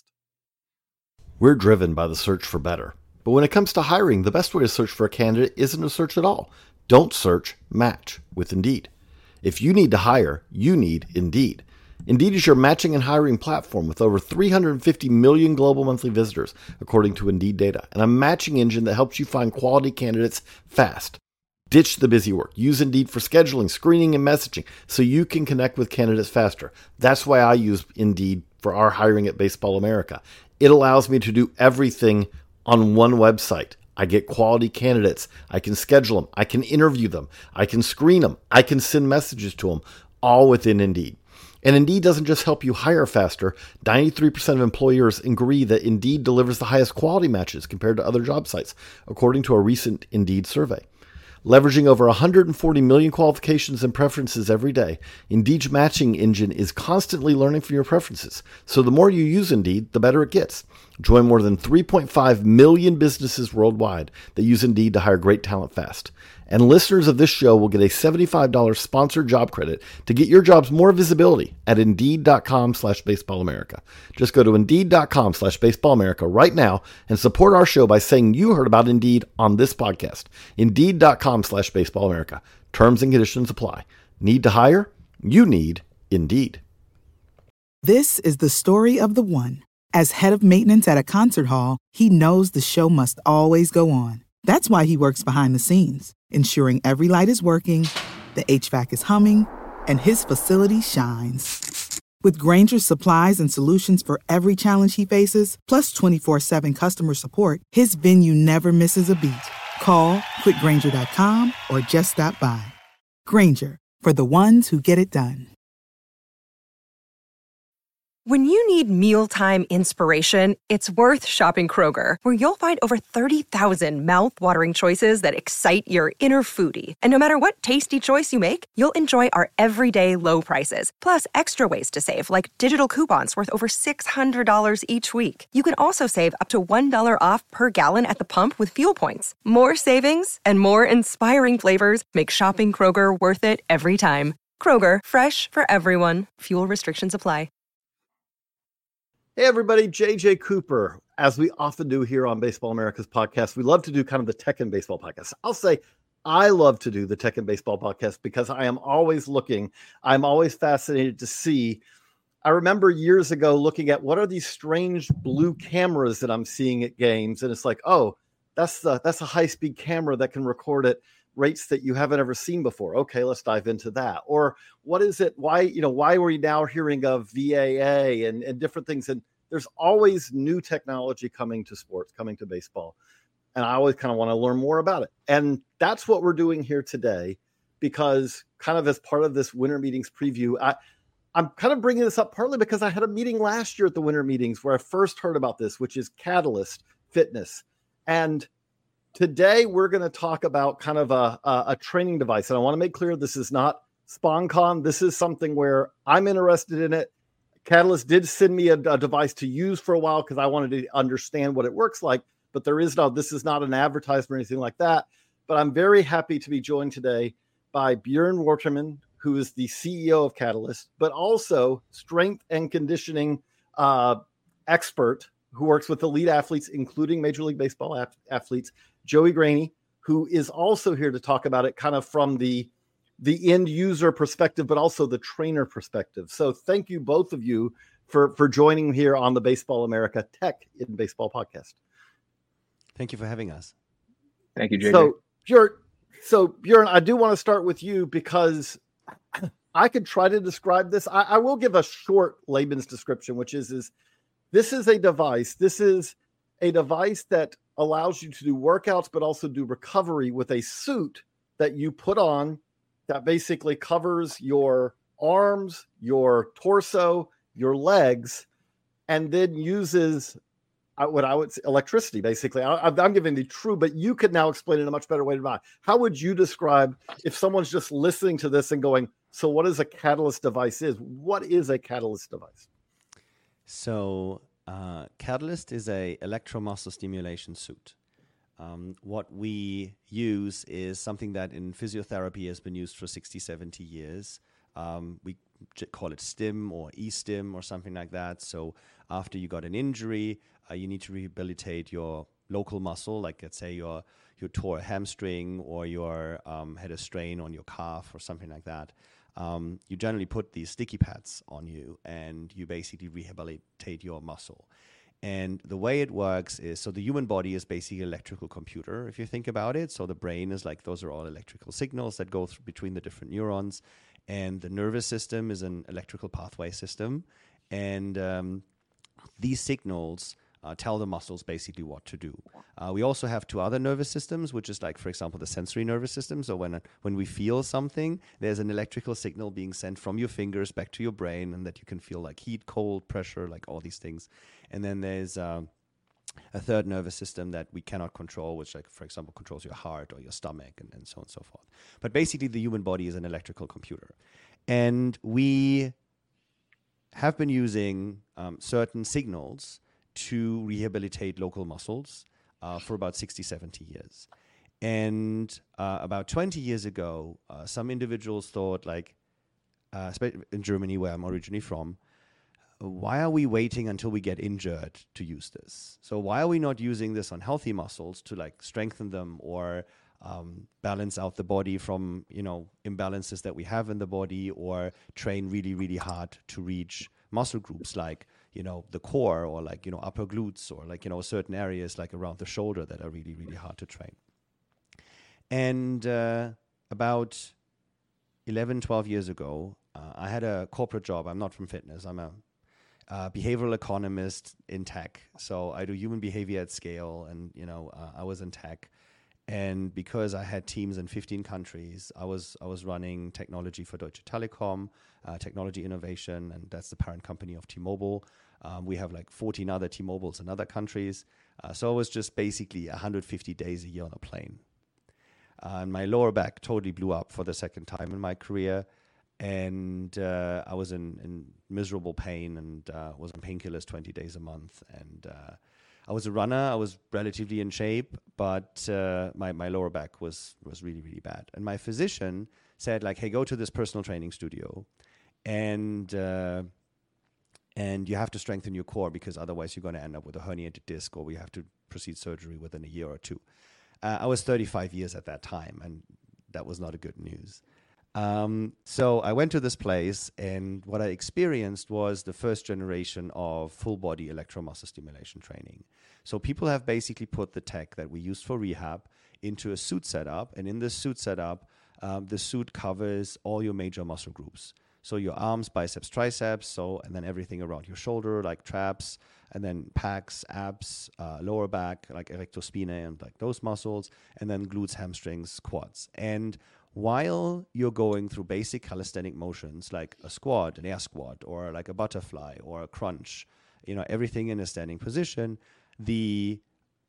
We're driven by the search for better. But when it comes to hiring, the best way to search for a candidate isn't to search at all. Don't search, match with Indeed. If you need to hire, you need Indeed. Indeed is your matching and hiring platform with over three hundred fifty million global monthly visitors, according to Indeed data, and a matching engine that helps you find quality candidates fast. Ditch the busy work. Use Indeed for scheduling, screening, and messaging so you can connect with candidates faster. That's why I use Indeed for our hiring at Baseball America. It allows me to do everything on one website. I get quality candidates. I can schedule them. I can interview them. I can screen them. I can send messages to them, all within Indeed. And Indeed doesn't just help you hire faster. ninety-three percent of employers agree that Indeed delivers the highest quality matches compared to other job sites, according to a recent Indeed survey. Leveraging over one hundred forty million qualifications and preferences every day, Indeed's matching engine is constantly learning from your preferences. So the more you use Indeed, the better it gets. Join more than three point five million businesses worldwide that use Indeed to hire great talent fast. And listeners of this show will get a seventy-five dollars sponsored job credit to get your jobs more visibility at Indeed.com slash Baseball America. Just go to Indeed.com slash Baseball America right now and support our show by saying you heard about Indeed on this podcast. Indeed.com slash Baseball America. Terms and conditions apply. Need to hire? You need Indeed. This is the story of the one. As head of maintenance at a concert hall, he knows the show must always go on. That's why he works behind the scenes, ensuring every light is working, the H V A C is humming, and his facility shines. With Grainger's supplies and solutions for every challenge he faces, plus twenty-four seven customer support, his venue never misses a beat. Call quick grainger dot com or just stop by. Grainger, for the ones who get it done. When you need mealtime inspiration, it's worth shopping Kroger, where you'll find over thirty thousand mouth-watering choices that excite your inner foodie. And no matter what tasty choice you make, you'll enjoy our everyday low prices, plus extra ways to save, like digital coupons worth over six hundred dollars each week. You can also save up to one dollar off per gallon at the pump with fuel points. More savings and more inspiring flavors make shopping Kroger worth it every time. Kroger, fresh for everyone. Fuel restrictions apply. Hey, everybody, J J Cooper. As we often do here on Baseball America's podcast, we love to do kind of the Tech and Baseball podcast. I'll say I love to do the Tech and Baseball podcast because I am always looking. I'm always fascinated to see. I remember years ago looking at what are these strange blue cameras that I'm seeing at games. And it's like, oh, that's the that's a high-speed camera that can record at rates that you haven't ever seen before. Okay, let's dive into that. Or what is it? Why, you know, why were you now hearing of V A A and, and different things? And there's always new technology coming to sports, coming to baseball. And I always kind of want to learn more about it. And that's what we're doing here today, because kind of as part of this winter meetings preview, I, I'm kind of bringing this up partly because I had a meeting last year at the winter meetings where I first heard about this, which is Catalyst Fitness. And today, we're going to talk about kind of a, a, a training device. And I want to make clear this is not SpawnCon. This is something where I'm interested in it. Catalyst did send me a, a device to use for a while because I wanted to understand what it works like. But there is no, this is not an advertisement or anything like that. But I'm very happy to be joined today by Bjorn Waterman, who is the C E O of Catalyst, but also strength and conditioning uh, expert who works with elite athletes, including Major League Baseball af- athletes. Joey Graney, who is also here to talk about it kind of from the, the end user perspective, but also the trainer perspective. So thank you, both of you, for, for joining here on the Baseball America Tech in Baseball podcast. Thank you for having us. Thank you, J J. So, Bjorn, so Bjorn, I do want to start with you because I could try to describe this. I, I will give a short layman's description, which is, is this is a device. This is a device that allows you to do workouts, but also do recovery with a suit that you put on that basically covers your arms, your torso, your legs, and then uses I, what I would say, electricity, basically. I, I'm giving the true, but you could now explain it in a much better way than I. How would you describe if someone's just listening to this and going, so what is a Catalyst device is? What is a Catalyst device? So uh, Catalyst is a electromuscle stimulation suit. Um, what we use is something that in physiotherapy has been used for sixty, seventy years. Um, we call it STIM or E-STIM or something like that. So after you got an injury, uh, you need to rehabilitate your local muscle, like let's say your you tore a hamstring or you um, had a strain on your calf or something like that. Um, you generally put these sticky pads on you and you basically rehabilitate your muscle. And the way it works is, so the human body is basically an electrical computer, if you think about it. So the brain is like, those are all electrical signals that go through between the different neurons. And the nervous system is an electrical pathway system. And um, these signals uh, tell the muscles basically what to do. Uh, we also have two other nervous systems, which is like, for example, the sensory nervous system. So when, when we feel something, there's an electrical signal being sent from your fingers back to your brain, and that you can feel like heat, cold, pressure, like all these things. And then there's uh, a third nervous system that we cannot control, which, like, for example, controls your heart or your stomach and, and so on and so forth. But basically, the human body is an electrical computer. And we have been using um, certain signals to rehabilitate local muscles uh, for about sixty, seventy years. And uh, about twenty years ago, uh, some individuals thought, like, uh, in Germany, where I'm originally from, why are we waiting until we get injured to use this? So why are we not using this on healthy muscles to like strengthen them or um, balance out the body from, you know, imbalances that we have in the body, or train really, really hard to reach muscle groups like, you know, the core or like, you know, upper glutes or like, you know, certain areas like around the shoulder that are really, really hard to train. And uh, about eleven, twelve years ago, uh, I had a corporate job. I'm not from fitness. I'm a Uh, behavioral economist in tech. So I do human behavior at scale, and you know uh, I was in tech, and because I had teams in fifteen countries, I was I was running technology for Deutsche Telekom, uh, technology innovation, and that's the parent company of T-Mobile. Um, we have like fourteen other T-Mobiles in other countries. Uh, so I was just basically one hundred fifty days a year on a plane. Uh, and my lower back totally blew up for the second time in my career. And uh, I was in, in miserable pain and uh, was on painkillers twenty days a month. And uh, I was a runner. I was relatively in shape, but uh, my, my lower back was, was really, really bad. And my physician said, like, hey, go to this personal training studio and uh, and you have to strengthen your core, because otherwise you're going to end up with a herniated disc, or we have to proceed surgery within a year or two. Uh, I was thirty-five years at that time, and that was not a good news. Um, so I went to this place, and what I experienced was the first generation of full body electromuscle stimulation training. So people have basically put the tech that we used for rehab into a suit setup, and in this suit setup, um, the suit covers all your major muscle groups. So your arms, biceps, triceps, so and then everything around your shoulder, like traps, and then pecs, abs, uh, lower back, like erectospinae and like those muscles, and then glutes, hamstrings, quads. And while you're going through basic calisthenic motions like a squat, an air squat, or like a butterfly or a crunch, you know, everything in a standing position, the,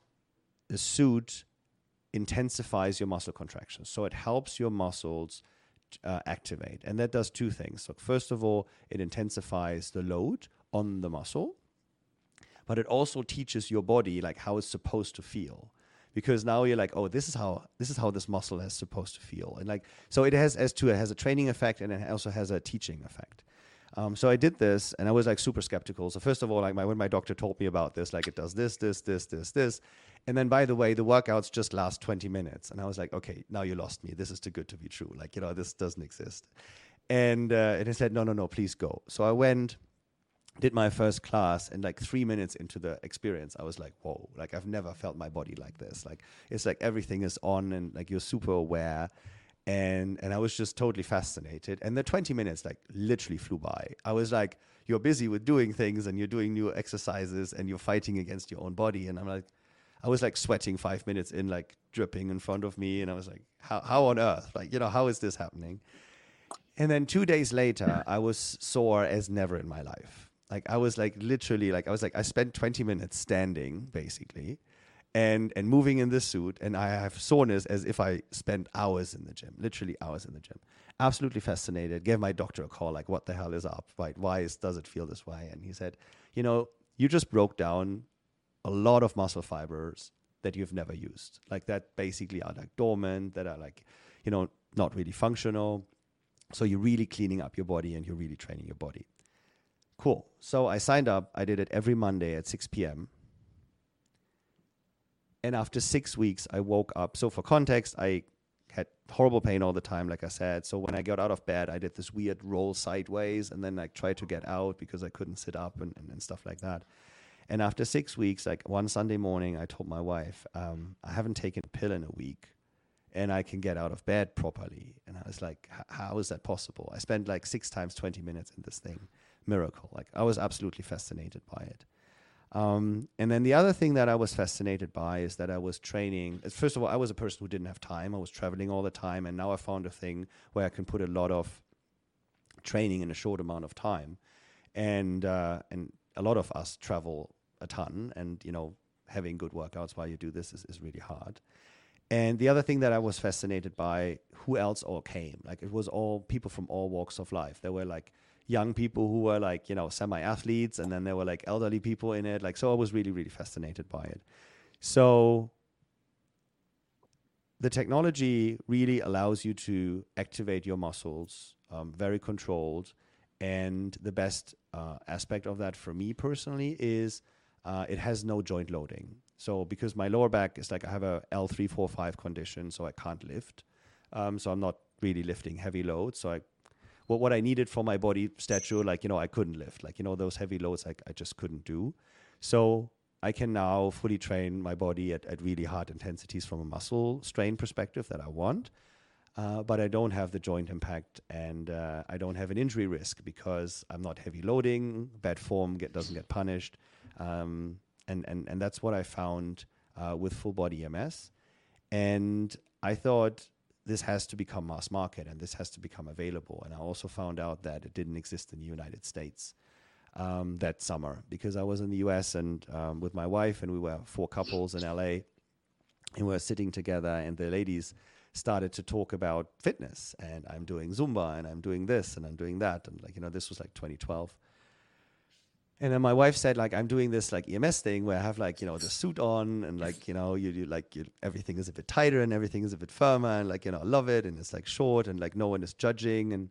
the suit intensifies your muscle contractions. So it helps your muscles uh, activate. And that does two things. So first of all, it intensifies the load on the muscle, but it also teaches your body like how it's supposed to feel. Because now you're like, oh, this is how this is how this muscle is supposed to feel, and like so it has as to it has a training effect, and it also has a teaching effect. Um, so I did this, and I was like super skeptical. So first of all, like my when my doctor told me about this, like it does this, this, this, this, this, and then by the way, the workouts just last twenty minutes, and I was like, okay, now you lost me. This is too good to be true. Like, you know, this doesn't exist. And uh, and he said, no, no, no, please go. So I went. Did my first class, and like three minutes into the experience, I was like, whoa, like I've never felt my body like this. Like it's like everything is on, and like you're super aware. And and I was just totally fascinated. And the twenty minutes like literally flew by. I was like, you're busy with doing things, and you're doing new exercises, and you're fighting against your own body. And I'm like, I was like sweating five minutes in, like dripping in front of me. And I was like, how how on earth? Like, you know, how is this happening? And then two days later, I was sore as never in my life. Like I was like literally like I was like I spent twenty minutes standing basically, and and moving in this suit, and I have soreness as if I spent hours in the gym, literally hours in the gym. Absolutely fascinated. Gave my doctor a call, like, what the hell is up? Right? Why is, does it feel this way? And he said, you know, you just broke down a lot of muscle fibers that you've never used, like that basically are like dormant, that are like, you know, not really functional. So you're really cleaning up your body and you're really training your body. Cool. So I signed up. I did it every Monday at six p.m. And after six weeks, I woke up. So for context, I had horrible pain all the time, like I said. So when I got out of bed, I did this weird roll sideways and then like tried to get out because I couldn't sit up and, and, and stuff like that. And after six weeks, like one Sunday morning, I told my wife, um, I haven't taken a pill in a week and I can get out of bed properly. And I was like, how is that possible? I spent like six times twenty minutes in this thing. Miracle. Like I was absolutely fascinated by it. Um, and then the other thing that I was fascinated by is that I was training. First of all, I was a person who didn't have time. I was traveling all the time. And now I found a thing where I can put a lot of training in a short amount of time. And, uh, and a lot of us travel a ton, and, you know, having good workouts while you do this is, is really hard. And the other thing that I was fascinated by, who else all came? Like it was all people from all walks of life. There were like young people who were like, you know, semi-athletes, and then there were like elderly people in it. Like, so I was really, really fascinated by it. So the technology really allows you to activate your muscles, um, very controlled. And the best uh, aspect of that for me personally is uh, it has no joint loading. So because my lower back is like, I have a L three four five condition, so I can't lift. Um, so I'm not really lifting heavy loads. So I What what I needed for my body stature, like, you know, I couldn't lift. Like, you know, those heavy loads, like, I just couldn't do. So I can now fully train my body at, at really hard intensities from a muscle strain perspective that I want. Uh, but I don't have the joint impact, and uh, I don't have an injury risk because I'm not heavy loading, bad form get, doesn't get punished. Um, and, and, and that's what I found uh, with full body E M S. And I thought, this has to become mass market and this has to become available. And I also found out that it didn't exist in the United States um, that summer, because I was in the U S and um, with my wife, and we were four couples in L A, and we were sitting together, and the ladies started to talk about fitness, and I'm doing Zumba and I'm doing this and I'm doing that. And like, you know, this was like twenty twelve. And then my wife said, like, I'm doing this like E M S thing where I have like, you know, the suit on, and like, you know, you, you like you, everything is a bit tighter and everything is a bit firmer, and like, you know, I love it, and it's like short, and like no one is judging, and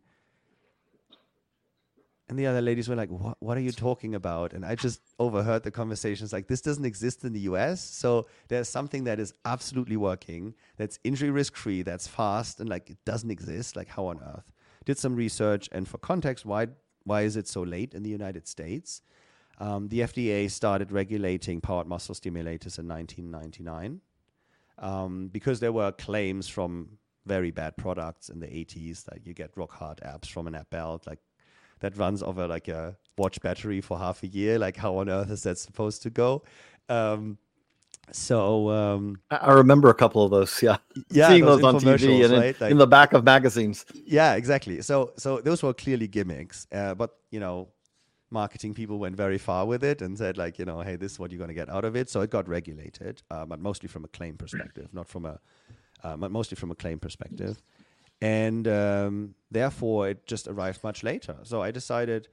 and the other ladies were like, what what are you talking about? And I just overheard the conversations like, this doesn't exist in the U S, so there's something that is absolutely working, that's injury risk free, that's fast, and like it doesn't exist. Like, how on earth? Did some research, and for context, why why is it so late in the United States? Um, the F D A started regulating powered muscle stimulators in nineteen ninety-nine um, because there were claims from very bad products in the eighties that you get rock hard abs from an app belt like that runs over like a watch battery for half a year. Like, how on earth is that supposed to go? Um, so um, I remember a couple of those. Yeah, yeah, seeing those, those on T V and in, right? like, in the back of magazines. Yeah, exactly. So so those were clearly gimmicks, uh, but you know, marketing people went very far with it and said, like, you know, hey, this is what you're going to get out of it. So it got regulated, uh, but mostly from a claim perspective, not from a, uh, but mostly from a claim perspective. And um, therefore, it just arrived much later. So I decided,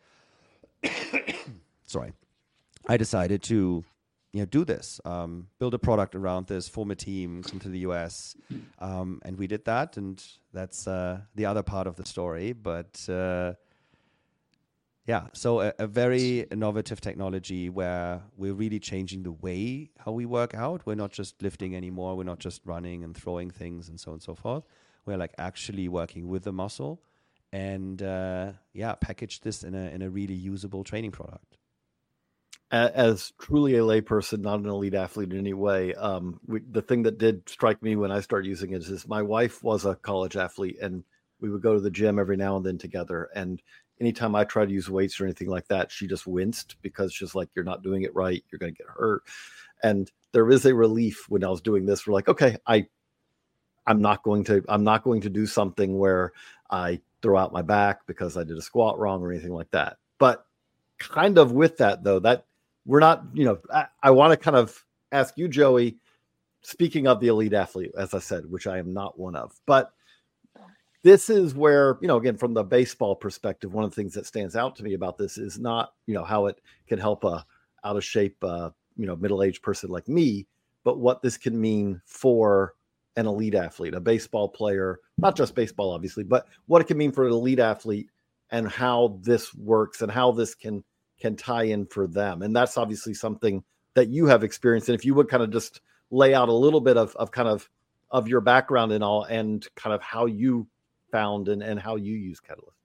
sorry, I decided to, you know, do this, um, build a product around this, form a team, come to the U S, um, and we did that. And that's uh, the other part of the story. But uh, yeah, so a, a very innovative technology where we're really changing the way how we work out. We're not just lifting anymore. We're not just running and throwing things and so on and so forth. We're like actually working with the muscle, and uh, yeah, package this in a in a really usable training product. As truly a layperson, not an elite athlete in any way, um, we, the thing that did strike me when I started using it is my wife was a college athlete, and we would go to the gym every now and then together. And anytime I try to use weights or anything like that, she just winced because she's like, you're not doing it right. You're going to get hurt. And there is a relief when I was doing this. We're like, okay, I, I'm not going to, I'm not going to do something where I throw out my back because I did a squat wrong or anything like that. But kind of with that though, that we're not, you know, I, I want to kind of ask you, Joey, speaking of the elite athlete, as I said, which I am not one of, but this is where, you know, again, from the baseball perspective, one of the things that stands out to me about this is not, you know, how it can help a out of shape, uh, you know, middle-aged person like me, but what this can mean for an elite athlete, a baseball player, not just baseball, obviously, but what it can mean for an elite athlete and how this works and how this can, can tie in for them. And that's obviously something that you have experienced. And if you would kind of just lay out a little bit of, of kind of, of your background and all, and kind of how you found and, and how you use Catalyst.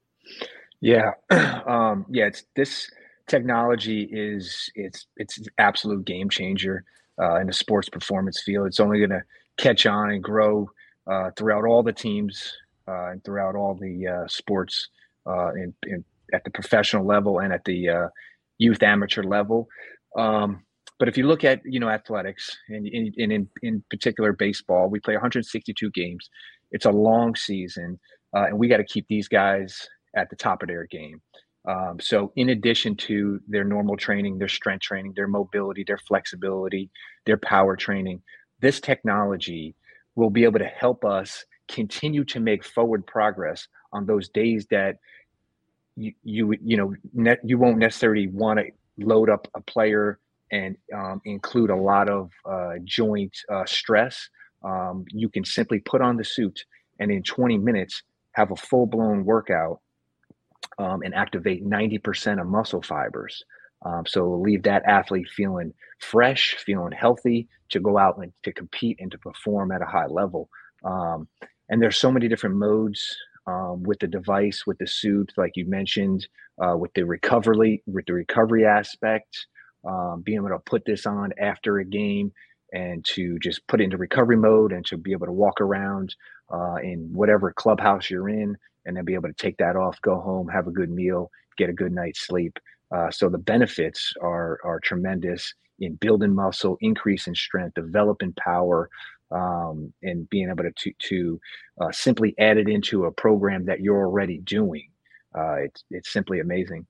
Yeah. um, yeah. It's this technology is it's, it's an absolute game changer uh, in the sports performance field. It's only going to catch on and grow uh, throughout all the teams uh, and throughout all the uh, sports uh, in, in, at the professional level and at the uh, youth amateur level. Um, but if you look at, you know, athletics and, and, and in, in particular baseball, we play one hundred sixty-two games. It's a long season uh, and we got to keep these guys at the top of their game. Um, so in addition to their normal training, their strength training, their mobility, their flexibility, their power training, this technology will be able to help us continue to make forward progress on those days that you you you know ne- you won't necessarily want to load up a player and um, include a lot of uh, joint uh, stress. Um, you can simply put on the suit and in twenty minutes have a full-blown workout um, and activate ninety percent of muscle fibers. Um, so leave that athlete feeling fresh, feeling healthy to go out and to compete and to perform at a high level. Um, and there's so many different modes um, with the device, with the suit, like you mentioned, uh, with the recovery, with the recovery aspect, um, being able to put this on after a game and to just put it into recovery mode and to be able to walk around uh, in whatever clubhouse you're in and then be able to take that off, go home, have a good meal, get a good night's sleep. Uh, so the benefits are are tremendous in building muscle, increasing strength, developing power, um, and being able to to, to uh, simply add it into a program that you're already doing. Uh, it's it's simply amazing.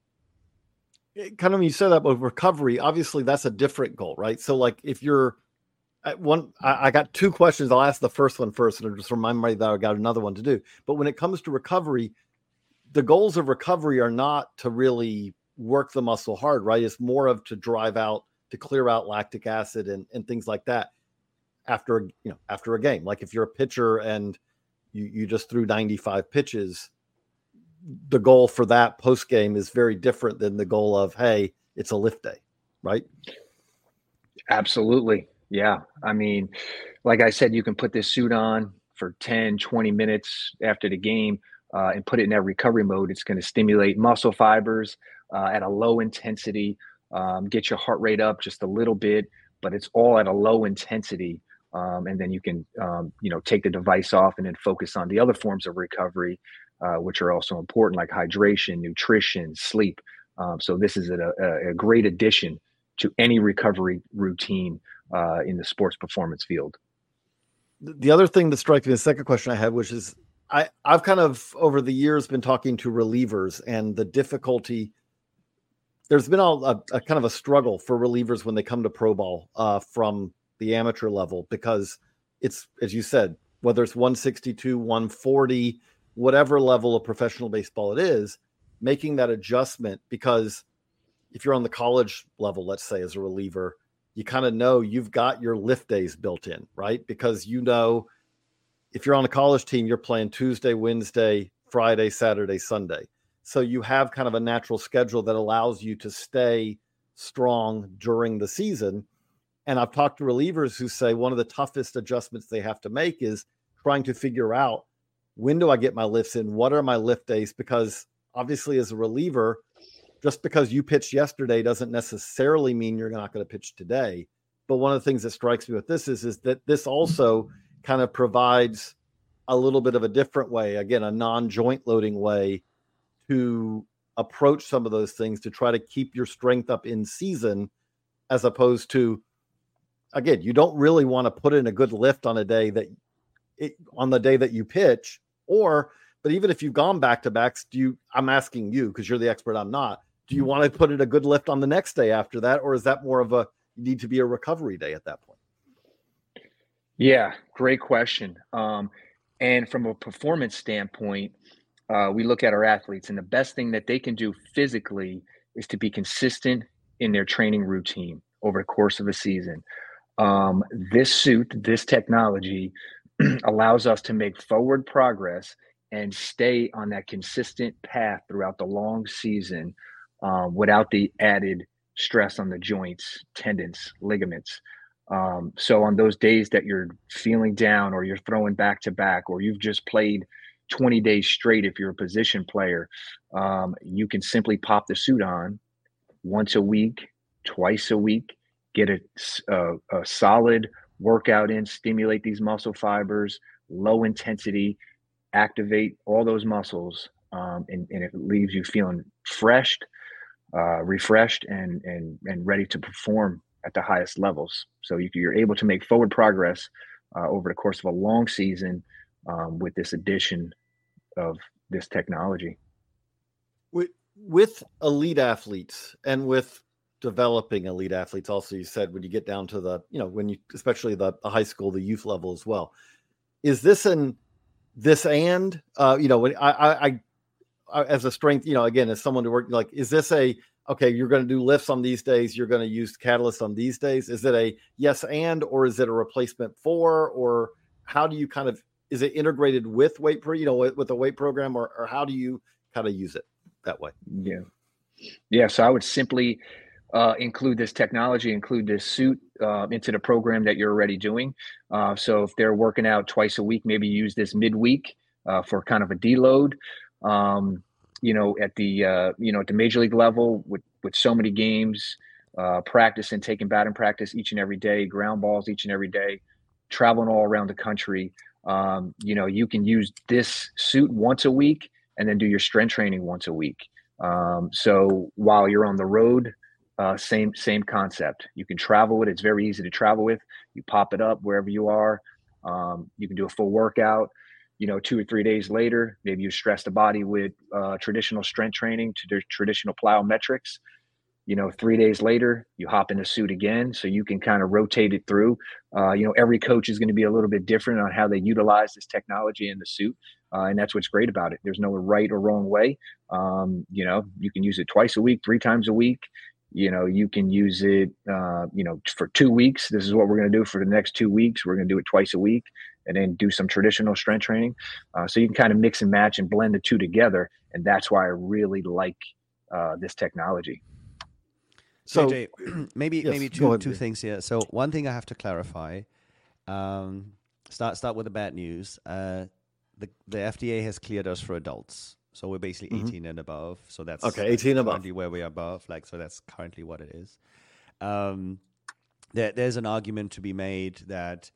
It, kind of when you said that with recovery, obviously that's a different goal, right? So like if you're at one, I, I got two questions. I'll ask the first one first, and I'll just remind me that I got another one to do. But when it comes to recovery, the goals of recovery are not to really work the muscle hard, right? It's more of to drive out, to clear out lactic acid and, and things like that after, you know, after a game. Like if you're a pitcher and you, you just threw ninety-five pitches, the goal for that post game is very different than the goal of, hey, it's a lift day, right? Absolutely. Yeah. I mean, like I said, you can put this suit on for ten, twenty minutes after the game uh, and put it in that recovery mode. It's going to stimulate muscle fibers uh, at a low intensity, um, get your heart rate up just a little bit, but it's all at a low intensity. Um, and then you can, um, you know, take the device off and then focus on the other forms of recovery, uh, which are also important, like hydration, nutrition, sleep. Um, so this is a, a, a great addition to any recovery routine uh, in the sports performance field. The other thing that strikes me, the second question I had, which is I, I've kind of over the years been talking to relievers and the difficulty. There's been a, a, a kind of a struggle for relievers when they come to pro ball uh, from the amateur level, because it's, as you said, whether it's one sixty-two, one forty, whatever level of professional baseball it is, making that adjustment, because if you're on the college level, let's say as a reliever, you kind of know you've got your lift days built in, right? Because you know, if you're on a college team, you're playing Tuesday, Wednesday, Friday, Saturday, Sunday. So you have kind of a natural schedule that allows you to stay strong during the season. And I've talked to relievers who say one of the toughest adjustments they have to make is trying to figure out, when do I get my lifts in? What are my lift days? Because obviously as a reliever, just because you pitched yesterday doesn't necessarily mean you're not going to pitch today. But one of the things that strikes me with this is, is that this also kind of provides a little bit of a different way, again, a non-joint loading way to approach some of those things to try to keep your strength up in season, as opposed to, again, you don't really want to put in a good lift on a day that it, on the day that you pitch, or, but even if you've gone back to backs, do you, I'm asking you, cause you're the expert, I'm not, do you want to put in a good lift on the next day after that, or is that more of a you need to be a recovery day at that point? Yeah, great question. Um, and from a performance standpoint, uh, we look at our athletes, and the best thing that they can do physically is to be consistent in their training routine over the course of a season. Um, this suit, this technology allows us to make forward progress and stay on that consistent path throughout the long season uh, without the added stress on the joints, tendons, ligaments. Um, so on those days that you're feeling down, or you're throwing back to back, or you've just played twenty days straight, if you're a position player, um, you can simply pop the suit on once a week, twice a week, get a, a, a solid workout in, stimulate these muscle fibers, low intensity, activate all those muscles, um, and, and it leaves you feeling fresh, uh, refreshed, and and and ready to perform at the highest levels. So you, you're able to make forward progress uh, over the course of a long season um, with this addition of this technology. With, with elite athletes and with developing elite athletes, also, you said when you get down to the, you know, when you, especially the, the high school, the youth level as well, is this an, this and, uh, you know, when I, I, I, as a strength, you know, again, as someone to work, like, is this a, okay, you're going to do lifts on these days, you're going to use Catalyst on these days? Is it a yes and, or is it a replacement for, or how do you kind of, is it integrated with weight, pro, you know, with, with a weight program, or, or how do you kind of use it that way? Yeah. Yeah. So I would simply uh, include this technology, include this suit uh, into the program that you're already doing. Uh, so if they're working out twice a week, maybe use this midweek uh, for kind of a deload. Um, you know, at the, uh, you know, at the major league level with, with so many games, uh, practice and taking batting practice each and every day, ground balls each and every day, traveling all around the country. Um, you know, you can use this suit once a week and then do your strength training once a week. Um, so while you're on the road, uh, same, same concept. You can travel with it. It's very easy to travel with. You pop it up wherever you are. Um, you can do a full workout. You know, two or three days later, maybe you stress the body with uh, traditional strength training to do traditional plyometrics. You know, three days later, you hop in the suit again, so you can kind of rotate it through. Uh, you know, every coach is going to be a little bit different on how they utilize this technology in the suit, uh, and that's what's great about it. There's no right or wrong way. Um, you know, you can use it twice a week, three times a week. You know, you can use it, uh, you know, for two weeks. This is what we're going to do for the next two weeks. We're going to do it twice a week, and then do some traditional strength training. Uh, so you can kind of mix and match and blend the two together. And that's why I really like uh, this technology. So J J, maybe yes, maybe two ahead, two yeah. things here. So one thing I have to clarify. Um, start start with the bad news. Uh, the the F D A has cleared us for adults, so we're basically Mhm. eighteen and above. So that's Okay, eighteen above. currently where we are above. Like, so that's currently what it is. Um, there there's an argument to be made that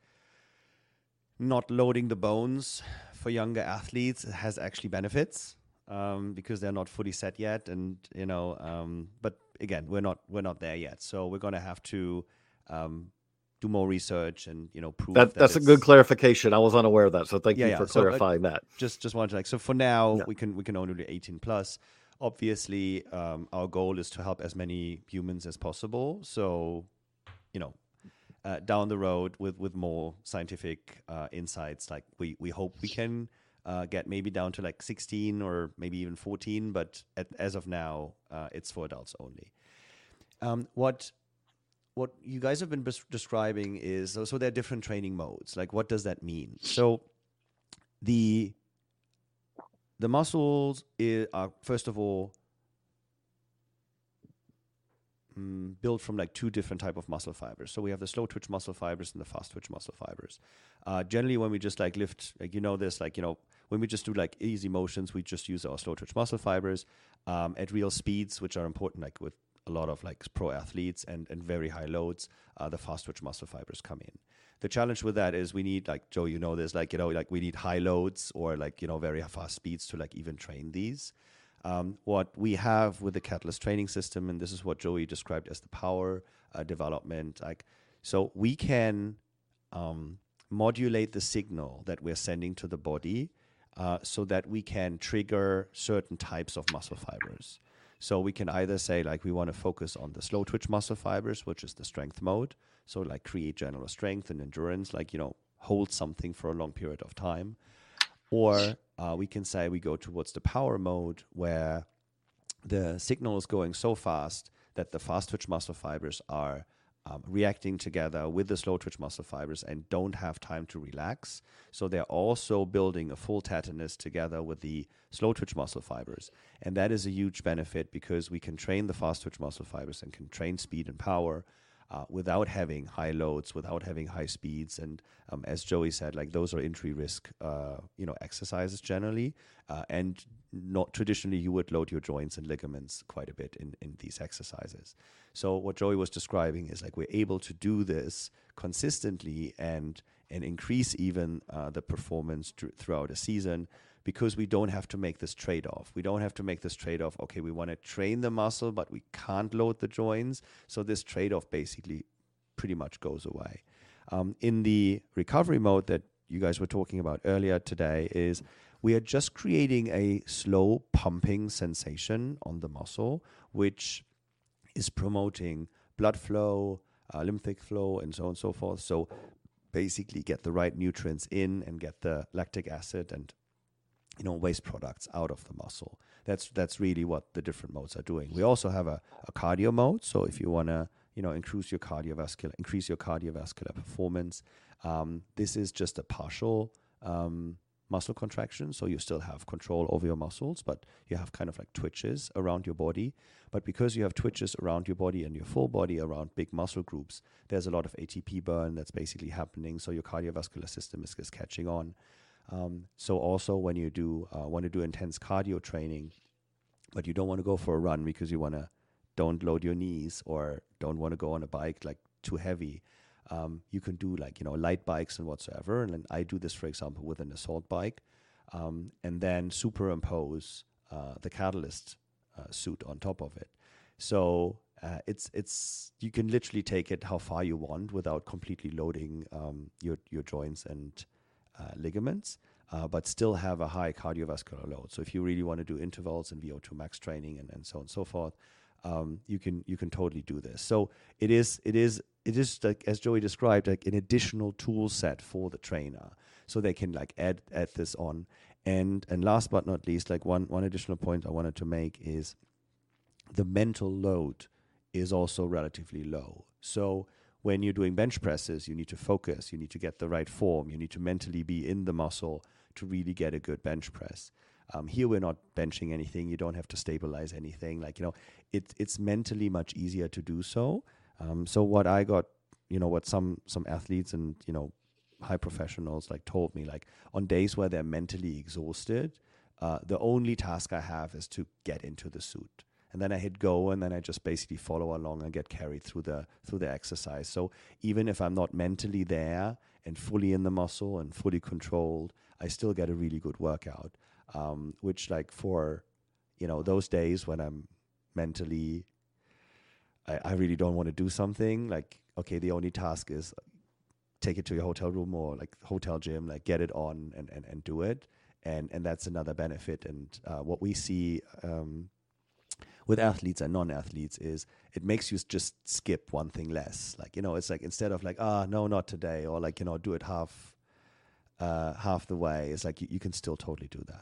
not loading the bones for younger athletes has actually benefits. Um, because they're not fully set yet, and you know, um, but again, we're not we're not there yet. So we're going to have to um, do more research and you know prove That, that that's a it's- good clarification. I was unaware of that, so thank Yeah, you yeah. for So, uh, clarifying that. Just just wanted to like so for now Yeah. we can we can only do eighteen plus. Obviously, um, our goal is to help as many humans as possible. So, you know, uh, down the road with with more scientific uh, insights, like we we hope we can. Uh, get maybe down to like sixteen or maybe even fourteen, but at, as of now, uh, it's for adults only. Um, what what you guys have been bes- describing is so, so there are different training modes. Like, what does that mean? So the the muscles i- are first of all mm, built from like two different type of muscle fibers. So we have the slow twitch muscle fibers and the fast twitch muscle fibers. Uh, generally, when we just like lift, like you know this, like you know when we just do like easy motions, we just use our slow twitch muscle fibers um, at real speeds, which are important, like with a lot of like pro athletes and and very high loads. Uh, the fast twitch muscle fibers come in. The challenge with that is we need, like Joe, you know this, like you know, like we need high loads or like you know very fast speeds to like even train these. Um, what we have with the Catalyst training system, and this is what Joey described as the power uh, development, like so we can um, modulate the signal that we're sending to the body uh, so that we can trigger certain types of muscle fibers. So we can either say like we want to focus on the slow twitch muscle fibers, which is the strength mode. So like create general strength and endurance, like, you know, hold something for a long period of time. Or uh, we can say we go towards the power mode, where the signal is going so fast that the fast twitch muscle fibers are um, reacting together with the slow twitch muscle fibers and don't have time to relax. So they're also building a full tetanus together with the slow twitch muscle fibers. And that is a huge benefit, because we can train the fast twitch muscle fibers and can train speed and power uh, without having high loads, without having high speeds. And um, as Joey said, like those are injury risk, uh, you know, exercises generally. Uh, and not traditionally, you would load your joints and ligaments quite a bit in, in these exercises. So what Joey was describing is like we're able to do this consistently and and increase even uh, the performance tr- throughout a season, because we don't have to make this trade-off. We don't have to make this trade-off, okay, we want to train the muscle, but we can't load the joints. So this trade-off basically pretty much goes away. Um, in the recovery mode that you guys were talking about earlier today is we are just creating a slow pumping sensation on the muscle, which is promoting blood flow, uh, lymphatic flow, and so on and so forth. So basically get the right nutrients in and get the lactic acid and, you know, waste products out of the muscle. That's that's really what the different modes are doing. We also have a, a cardio mode. So if you want to, you know, increase your cardiovascular, increase your cardiovascular performance, um, this is just a partial um, muscle contraction. So you still have control over your muscles, but you have kind of like twitches around your body. But because you have twitches around your body and your full body around big muscle groups, there's a lot of A T P burn that's basically happening. So your cardiovascular system is, is catching on. Um, so also when you do uh, want to do intense cardio training, but you don't want to go for a run because you want to don't load your knees or don't want to go on a bike like too heavy, um, you can do like, you know, light bikes and whatsoever. And then I do this, for example, with an assault bike, um, and then superimpose uh, the Catalyst uh, suit on top of it. So uh, it's it's you can literally take it how far you want without completely loading um, your your joints and uh, ligaments, uh, but still have a high cardiovascular load. So if you really want to do intervals and V O two max training and, and so on and so forth, um, you can you can totally do this. So it is it is it is like, as Joey described, like an additional tool set for the trainer, so they can like add add this on. And and last but not least, like one one additional point I wanted to make is the mental load is also relatively low. So when you're doing bench presses, you need to focus, you need to get the right form, you need to mentally be in the muscle to really get a good bench press. Um, here we're not benching anything, you don't have to stabilize anything. Like, you know, it, it's mentally much easier to do so. Um, so what I got, you know, what some some athletes and, you know, high professionals like told me, like on days where they're mentally exhausted, uh, the only task I have is to get into the suit. And then I hit go, and then I just basically follow along and get carried through the through the exercise. So even if I'm not mentally there and fully in the muscle and fully controlled, I still get a really good workout. Um, which, like, for, you know, those days when I'm mentally, I, I really don't want to do something. Like, okay, the only task is take it to your hotel room or like hotel gym, like get it on and and, and do it. And and that's another benefit. And uh, what we see. Um, with athletes and non-athletes is it makes you just skip one thing less. Like, you know, it's like instead of like, ah, no, not today, or like, you know, do it half uh, half the way, it's like you, you can still totally do that.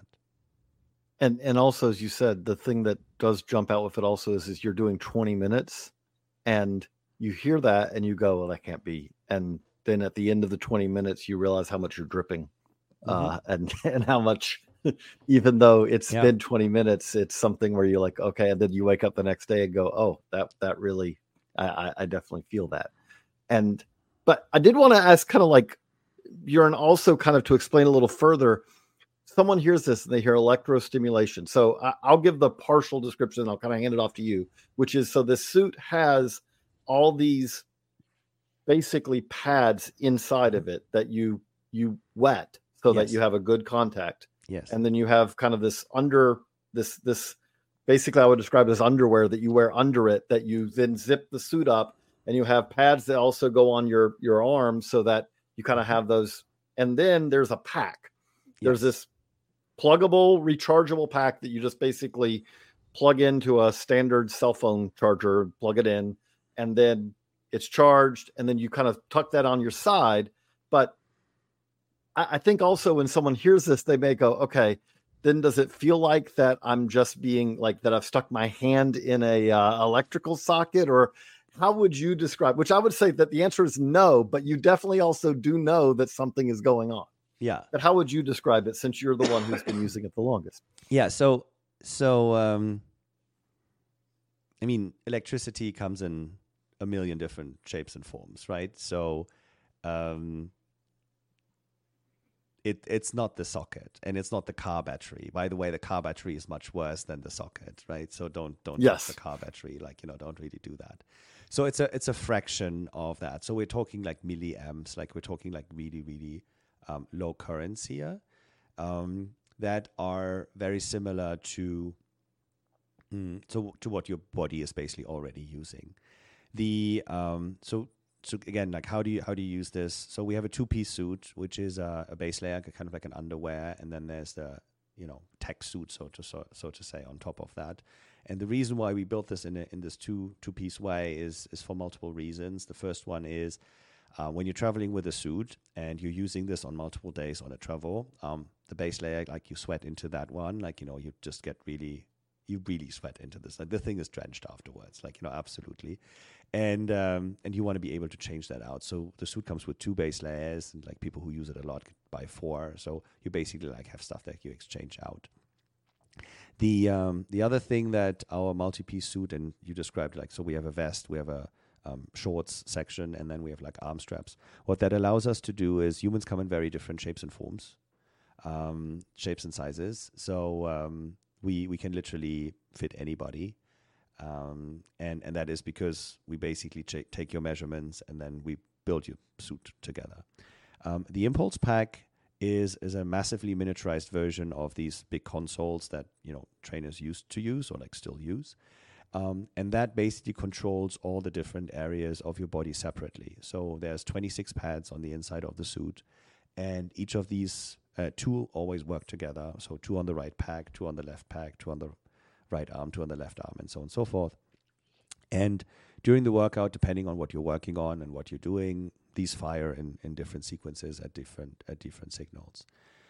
And and also, as you said, the thing that does jump out with it also is, is you're doing twenty minutes and you hear that and you go, well, that can't be. And then at the end of the twenty minutes, you realize how much you're dripping mm-hmm. uh, and, and how much... even though it's yeah. been twenty minutes, it's something where you're like, okay. And then you wake up the next day and go, oh, that, that really, I, I definitely feel that. And, but I did want to ask kind of like, Bjorn, also kind of to explain a little further, someone hears this and they hear electrostimulation. So I, I'll give the partial description and I'll kind of hand it off to you, which is, so this suit has all these basically pads inside of it that you, you wet so yes. that you have a good contact. Yes. And then you have kind of this under this, this basically I would describe as underwear that you wear under it, that you then zip the suit up, and you have pads that also go on your, your arms so that you kind of have those. And then there's a pack. Yes. There's this pluggable, rechargeable pack that you just basically plug into a standard cell phone charger, plug it in, and then it's charged, and then you kind of tuck that on your side. But I, I think also when someone hears this, they may go, okay, then does it feel like that I'm just being like that I've stuck my hand in a uh, electrical socket? Or how would you describe, which I would say that the answer is no, but you definitely also do know that something is going on. Yeah. But how would you describe it, since you're the one who's been using it the longest? Yeah. So, so, um, I mean, electricity comes in a million different shapes and forms, right? So, um, it it's not the socket, and it's not the car battery. By the way, the car battery is much worse than the socket, right? So don't don't yes. touch the car battery, like, you know, don't really do that. So it's a it's a fraction of that. So we're talking like milliamps, like we're talking like really really um, low currents here, um, that are very similar to mm, to to what your body is basically already using. The um, so. So again, like how do you how do you use this? So we have a two-piece suit, which is a, a base layer, kind of like an underwear, and then there's the you know tech suit, so to so, so to say, on top of that. And the reason why we built this in a, in this two two-piece way is is for multiple reasons. The first one is uh, when you're traveling with a suit and you're using this on multiple days on a travel, um, the base layer, like you sweat into that one, like you know you just get really you really sweat into this. Like the thing is drenched afterwards, like you know absolutely. And um, and you want to be able to change that out. So the suit comes with two base layers, and like people who use it a lot buy four. So you basically like have stuff that you exchange out. The um, the other thing that our multi-piece suit, and you described, like, so we have a vest, we have a um, shorts section, and then we have like arm straps. What that allows us to do is humans come in very different shapes and forms, um, shapes and sizes. So um, we we can literally fit anybody. Um, and, and that is because we basically ch- take your measurements and then we build your suit together. Um, the Impulse Pack is is a massively miniaturized version of these big consoles that you know trainers used to use or like still use, um, and that basically controls all the different areas of your body separately. So there's twenty-six pads on the inside of the suit, and each of these uh, two always work together. So two on the right pack, two on the left pack, two on the right arm, two on the left arm, and so on and so forth. And during the workout, depending on what you're working on and what you're doing, these fire in, in different sequences at different at different signals.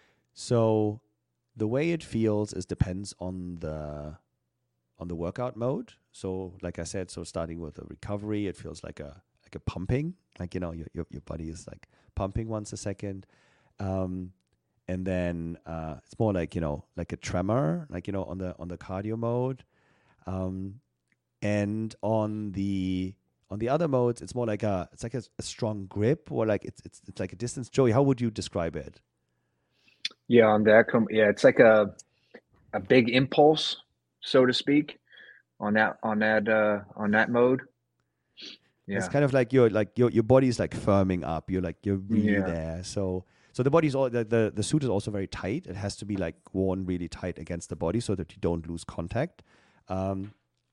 So the way it feels is depends on the on the workout mode. So like I said, so starting with the recovery, it feels like a like a pumping, like you know your your, your body is like pumping once a second. Um, And then uh, it's more like, you know, like a tremor, like, you know, on the on the cardio mode. Um, and on the on the other modes, it's more like a it's like a, a strong grip, or like it's it's it's like a distance. Joey, how would you describe it? Yeah, on that, com- yeah, it's like a a big impulse, so to speak, on that on that uh, on that mode. Yeah, It's kind of like your like your your body's like firming up. You're like you're really Yeah. there. So so the body's all the, the the suit is also very tight. It has to be like worn really tight against the body so that you don't lose contact. Um,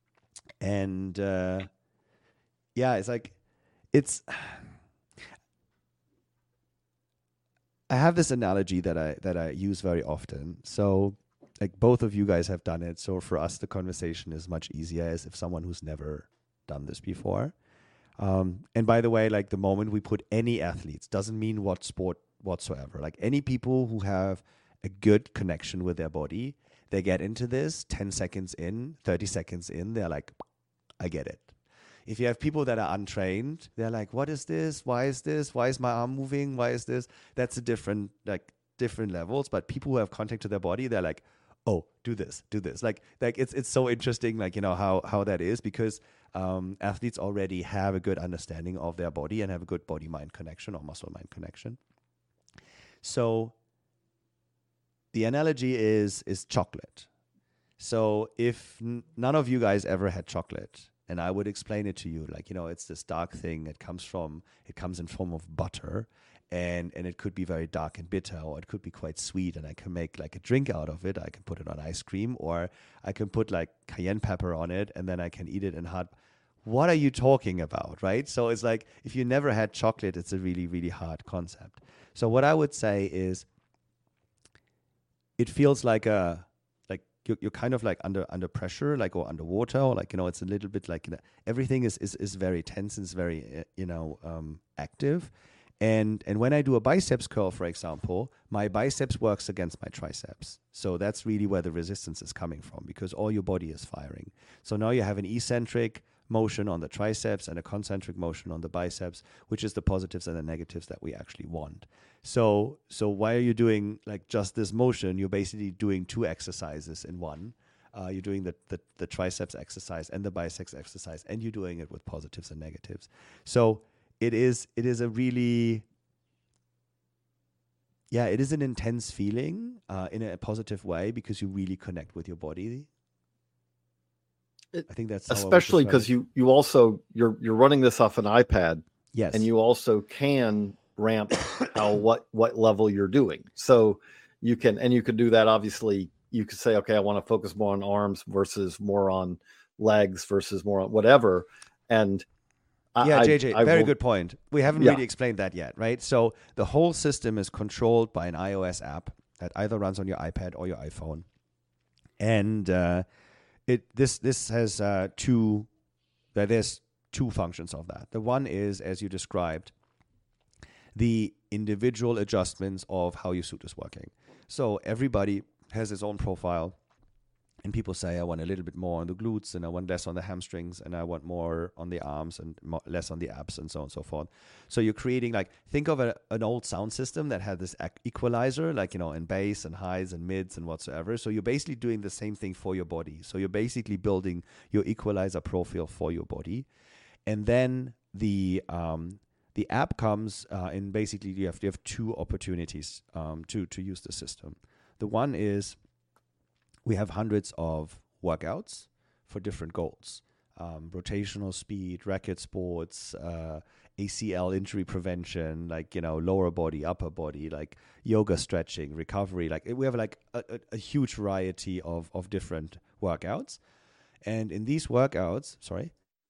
and uh, yeah, it's like it's. I have this analogy that I that I use very often. So like both of you guys have done it. So for us, the conversation is much easier as if someone who's never done this before. Um, and by the way, like the moment we put any athletes, doesn't mean what sport whatsoever, like any people who have a good connection with their body, they get into this ten seconds in, thirty seconds in, they're like, I get it. If you have people that are untrained, they're like, what is this? Why is this? Why is my arm moving? Why is this? That's a different, like different levels. But people who have contact to their body, they're like, oh, do this, do this. Like, like it's it's so interesting, like, you know, how how that is, because um, athletes already have a good understanding of their body and have a good body-mind connection or muscle-mind connection. So the analogy is is chocolate. So if n- none of you guys ever had chocolate, and I would explain it to you, like, you know, it's this dark thing. It comes from, it comes in form of butter, and and it could be very dark and bitter, or it could be quite sweet, and I can make like a drink out of it. I can put it on ice cream, or I can put like cayenne pepper on it, and then I can eat it in hot. What are you talking about, right? So it's like, if you never had chocolate, it's a really, really hard concept. So what I would say is, it feels like a, like you're, you're kind of like under under pressure, like or underwater, or like you know, it's a little bit like you know, everything is is is very tense, and is very uh, you know um, active. And and when I do a biceps curl, for example, my biceps works against my triceps. So that's really where the resistance is coming from, because all your body is firing. So now you have an eccentric motion on the triceps and a concentric motion on the biceps, which is the positives and the negatives that we actually want. So so why are you doing like just this motion? You're basically doing two exercises in one. Uh, you're doing the, the, the triceps exercise and the biceps exercise, and you're doing it with positives and negatives. So it is it is a really, yeah, it is an intense feeling uh, in a positive way, because you really connect with your body. It, I think that's especially because you you also you're you're running this off an iPad, yes, and you also can ramp how what what level you're doing. So you can and you could do that. Obviously, you could say, okay, I want to focus more on arms versus more on legs versus more on whatever. And yeah, I, J J, I very will, good point. We haven't yeah. really explained that yet, right? So the whole system is controlled by an iOS app that either runs on your iPad or your iPhone, and uh, it this this has uh, two. That there's two functions of that. The one is, as you described, the individual adjustments of how your suit is working. So everybody has his own profile. And people say, I want a little bit more on the glutes, and I want less on the hamstrings, and I want more on the arms and more, less on the abs, and so on and so forth. So you're creating, like, think of a, an old sound system that had this equalizer, like, you know, in bass and highs and mids and whatsoever. So you're basically doing the same thing for your body. So you're basically building your equalizer profile for your body. And then the um, the app comes uh, in basically you have, you have two opportunities um, to, to use the system. The one is, we have hundreds of workouts for different goals. Um, rotational speed, racket sports, uh, A C L injury prevention, like, you know, lower body, upper body, like yoga, stretching, recovery. Like we have like a, a, a huge variety of, of different workouts. And in these workouts, sorry,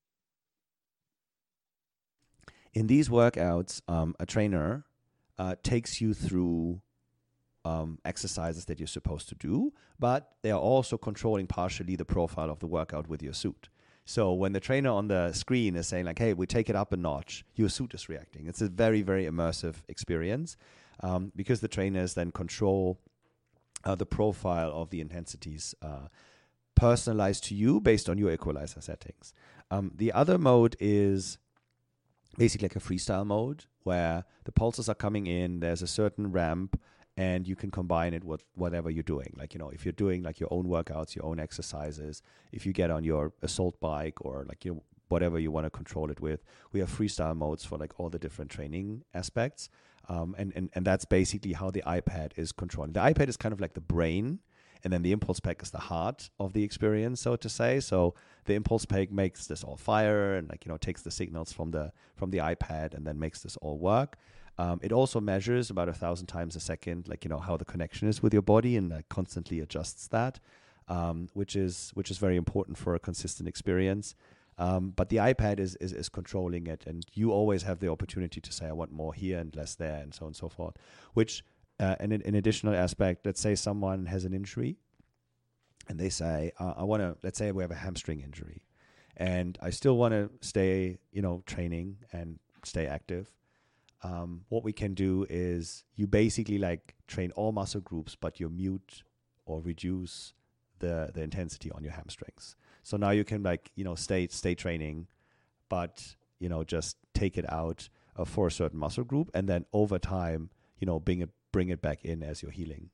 in these workouts, um, a trainer uh, takes you through Um, exercises that you're supposed to do, but they are also controlling partially the profile of the workout with your suit. So when the trainer on the screen is saying like, hey, we take it up a notch, your suit is reacting. It's a very, very immersive experience um, because the trainers then control uh, the profile of the intensities uh, personalized to you based on your equalizer settings. Um, the other mode is basically like a freestyle mode where the pulses are coming in, there's a certain ramp, and you can combine it with whatever you're doing. Like, you know, if you're doing like your own workouts, your own exercises, if you get on your assault bike or like your whatever you want to control it with, we have freestyle modes for like all the different training aspects. Um, and, and, and that's basically how the iPad is controlling. The iPad is kind of like the brain, and then the impulse pack is the heart of the experience, so to say. So the impulse pack makes this all fire and like, you know, takes the signals from the from the iPad and then makes this all work. Um, it also measures about a thousand times a second, like, you know, how the connection is with your body, and uh, constantly adjusts that, um, which is which is very important for a consistent experience. Um, but the iPad is, is is controlling it, and you always have the opportunity to say, I want more here and less there, and so on and so forth. Which, uh, and an additional aspect, let's say someone has an injury, and they say, uh, I want to, let's say we have a hamstring injury, and I still want to stay, you know, training and stay active. Um, what we can do is you basically like train all muscle groups, but you mute or reduce the the intensity on your hamstrings. So now you can like, you know, stay stay training, but, you know, just take it out uh, for a certain muscle group, and then over time, you know, bring it bring it back in as you're healing.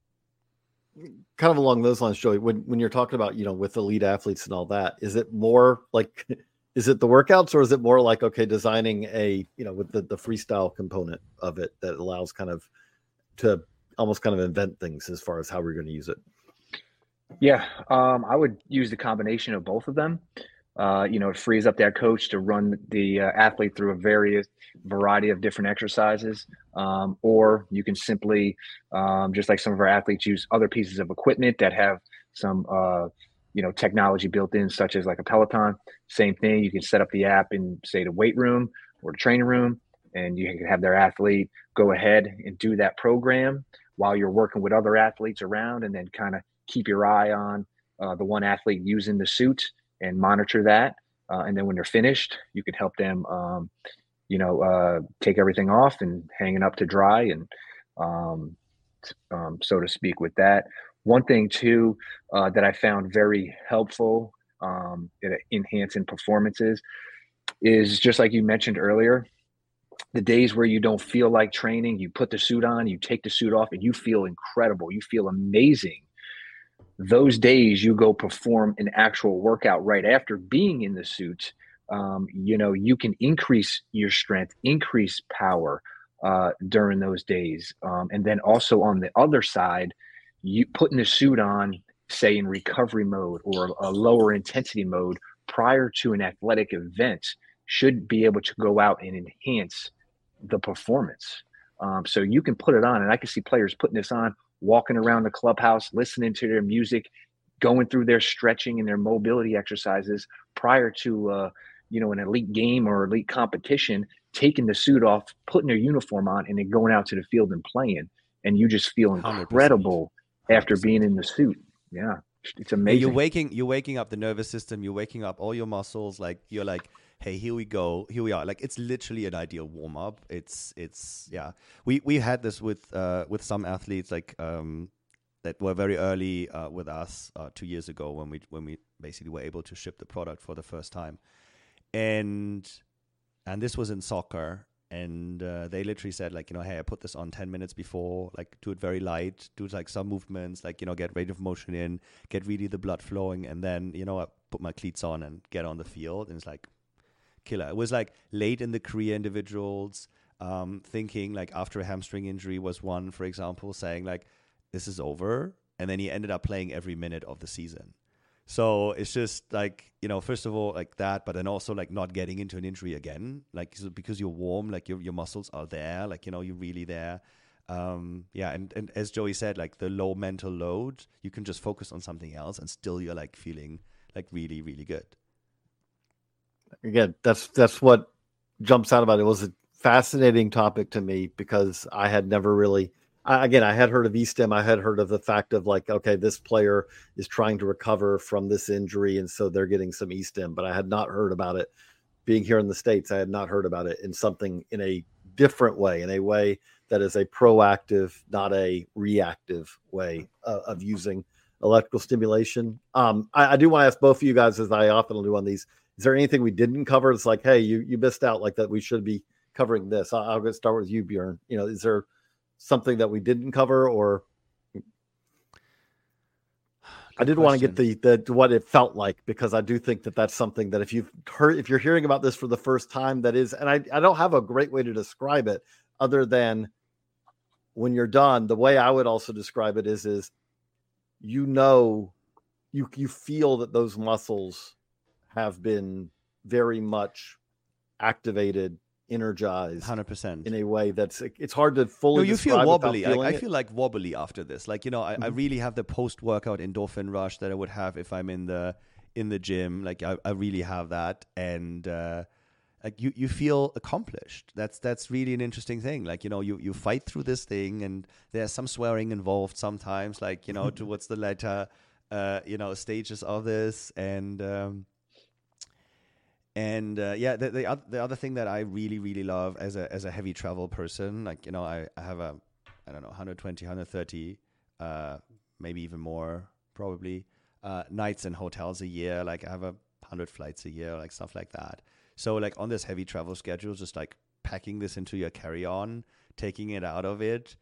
Kind of along those lines, Joey, when when you're talking about, you know, with elite athletes and all that, is it more like is it the workouts, or is it more like, okay, designing a, you know, with the, the freestyle component of it that allows kind of to almost kind of invent things as far as how we're going to use it? Yeah, um, I would use the combination of both of them. Uh, you know, it frees up that coach to run the uh, athlete through a various variety of different exercises. Um, or you can simply, um, just like some of our athletes use other pieces of equipment that have some, uh, you know, technology built in, such as like a Peloton. Same thing. You can set up the app in, say, the weight room or the training room, and you can have their athlete go ahead and do that program while you're working with other athletes around, and then kind of keep your eye on uh, the one athlete using the suit and monitor that. Uh, and then when they're finished, you can help them, um, you know, uh, take everything off and hang it up to dry, and um, um, so to speak, with that. One thing too uh, that I found very helpful um, in enhancing performances is, just like you mentioned earlier, the days where you don't feel like training, you put the suit on, you take the suit off, and you feel incredible. You feel amazing. Those days you go perform an actual workout right after being in the suit. Um, you know, you can increase your strength, increase power uh, during those days. Um, and then also on the other side, you putting the suit on, say in recovery mode or a lower intensity mode prior to an athletic event, should be able to go out and enhance the performance. Um, so you can put it on, and I can see players putting this on, walking around the clubhouse, listening to their music, going through their stretching and their mobility exercises prior to, uh, you know, an elite game or elite competition, taking the suit off, putting their uniform on, and then going out to the field and playing. And you just feel incredible one hundred percent after being in the suit. Yeah, it's amazing. Yeah, you're waking, you're waking up the nervous system. You're waking up all your muscles. Like you're like, hey, here we go, here we are. Like it's literally an ideal warm up. It's it's yeah. We we had this with uh, with some athletes like um, that were very early uh, with us uh, two years ago when we when we basically were able to ship the product for the first time, and and this was in soccer. And uh, they literally said, like, you know, hey, I put this on ten minutes before, like, do it very light, do like some movements, like, you know, get range of motion in, get really the blood flowing, and then, you know, I put my cleats on and get on the field. And it's like killer. It was like late in the career individuals um, thinking, like, after a hamstring injury was one, for example, saying, like, this is over. And then he ended up playing every minute of the season. So it's just like, you know, first of all, like that, but then also like not getting into an injury again, like so because you're warm, like your your muscles are there, like, you know, you're really there. Um, yeah. And, and as Joey said, like the low mental load, you can just focus on something else and still you're like feeling like really, really good. Again, that's, that's what jumps out about it. It was a fascinating topic to me because I had never really, I, again, I had heard of E-stim. I had heard of the fact of like, okay, this player is trying to recover from this injury, and so they're getting some E-stim. But I had not heard about it. Being here in the States, I had not heard about it in something in a different way, in a way that is a proactive, not a reactive way uh, of using electrical stimulation. Um, I, I do want to ask both of you guys, as I often do on these, is there anything we didn't cover? It's like, hey, you you missed out, like that we should be covering this. I'll, I'll start with you, Bjorn. You know, is there something that we didn't cover, or Good I did question. want to get the, the what it felt like, because I do think that that's something that if you've heard, if you're hearing about this for the first time, that is, and I, I don't have a great way to describe it other than when you're done, the way I would also describe it is, is, you know, you, you feel that those muscles have been very much activated, energized one hundred percent in a way that's, it's hard to fully no, you feel wobbly. I, I it. feel like wobbly after this. Like, you know, I, mm-hmm. I really have the post-workout endorphin rush that I would have if I'm in the in the gym. Like I, I really have that. And uh, like you, you feel accomplished. That's that's really an interesting thing. Like, you know, you, you fight through this thing, and there's some swearing involved sometimes, like, you know, towards the later uh, you know, stages of this. And um And uh, yeah, the, the the other thing that I really really love as a as a heavy travel person, like, you know, I, I have a I don't know one hundred twenty, one hundred thirty, uh, maybe even more probably uh, nights in hotels a year. Like I have a hundred flights a year, like stuff like that. So like on this heavy travel schedule, just like packing this into your carry on, taking it out of it,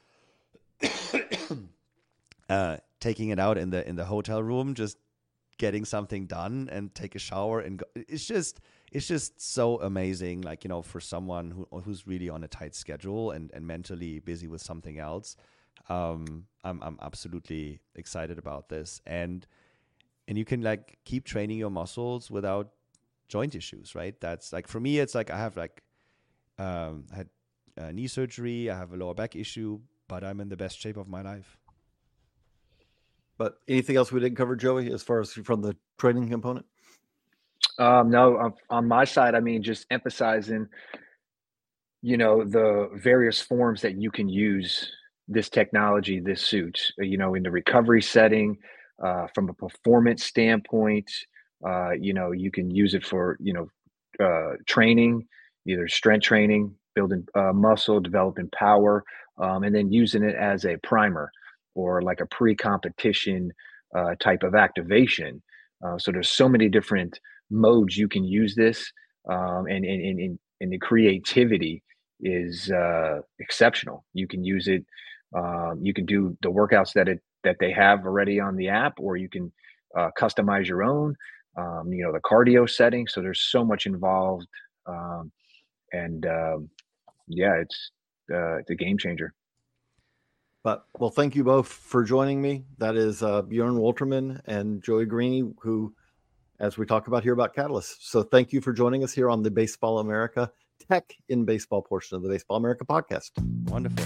uh, taking it out in the in the hotel room, just getting something done and take a shower and go. It's just it's just so amazing, like, you know, for someone who who's really on a tight schedule and, and mentally busy with something else. Um, I'm I'm absolutely excited about this, and and you can like keep training your muscles without joint issues, right? That's like, for me, it's like I have like um, I had uh, knee surgery, I have a lower back issue, but I'm in the best shape of my life. But anything else we didn't cover, Joey, as far as from the training component? Um, no, on my side, I mean, just emphasizing, you know, the various forms that you can use this technology, this suit, you know, in the recovery setting, uh, from a performance standpoint. Uh, you know, you can use it for, you know, uh, training, either strength training, building uh, muscle, developing power, um, and then using it as a primer or like a pre-competition uh, type of activation. Uh, so there's so many different modes you can use this, um, and, and, and, and the creativity is uh, exceptional. You can use it. Um, you can do the workouts that it that they have already on the app, or you can uh, customize your own. Um, you know, the cardio setting. So there's so much involved, um, and um, yeah, it's uh, it's a game changer. But well, thank you both for joining me. That is uh, Bjorn Wolterman and Joey Greene, who, as we talk about here about Catalyst. So thank you for joining us here on the Baseball America Tech in Baseball portion of the Baseball America podcast. Wonderful.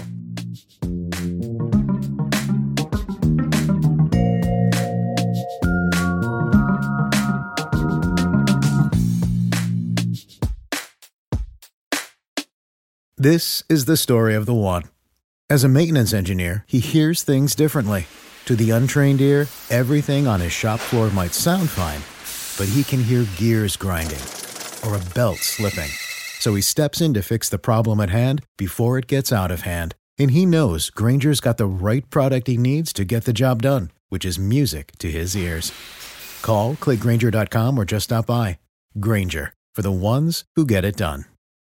This is the story of the one. As a maintenance engineer, he hears things differently. To the untrained ear, everything on his shop floor might sound fine, but he can hear gears grinding or a belt slipping. So he steps in to fix the problem at hand before it gets out of hand. And he knows Grainger's got the right product he needs to get the job done, which is music to his ears. Call, click Grainger dot com, or just stop by. Grainger, for the ones who get it done.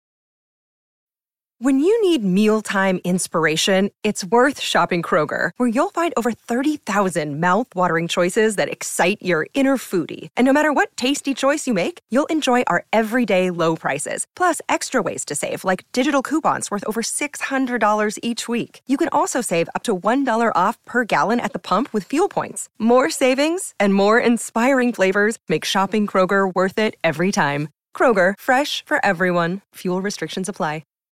When you need mealtime inspiration, it's worth shopping Kroger, where you'll find over thirty thousand mouth-watering choices that excite your inner foodie. And no matter what tasty choice you make, you'll enjoy our everyday low prices, plus extra ways to save, like digital coupons worth over six hundred dollars each week. You can also save up to one dollar off per gallon at the pump with fuel points. More savings and more inspiring flavors make shopping Kroger worth it every time. Kroger, fresh for everyone. Fuel restrictions apply.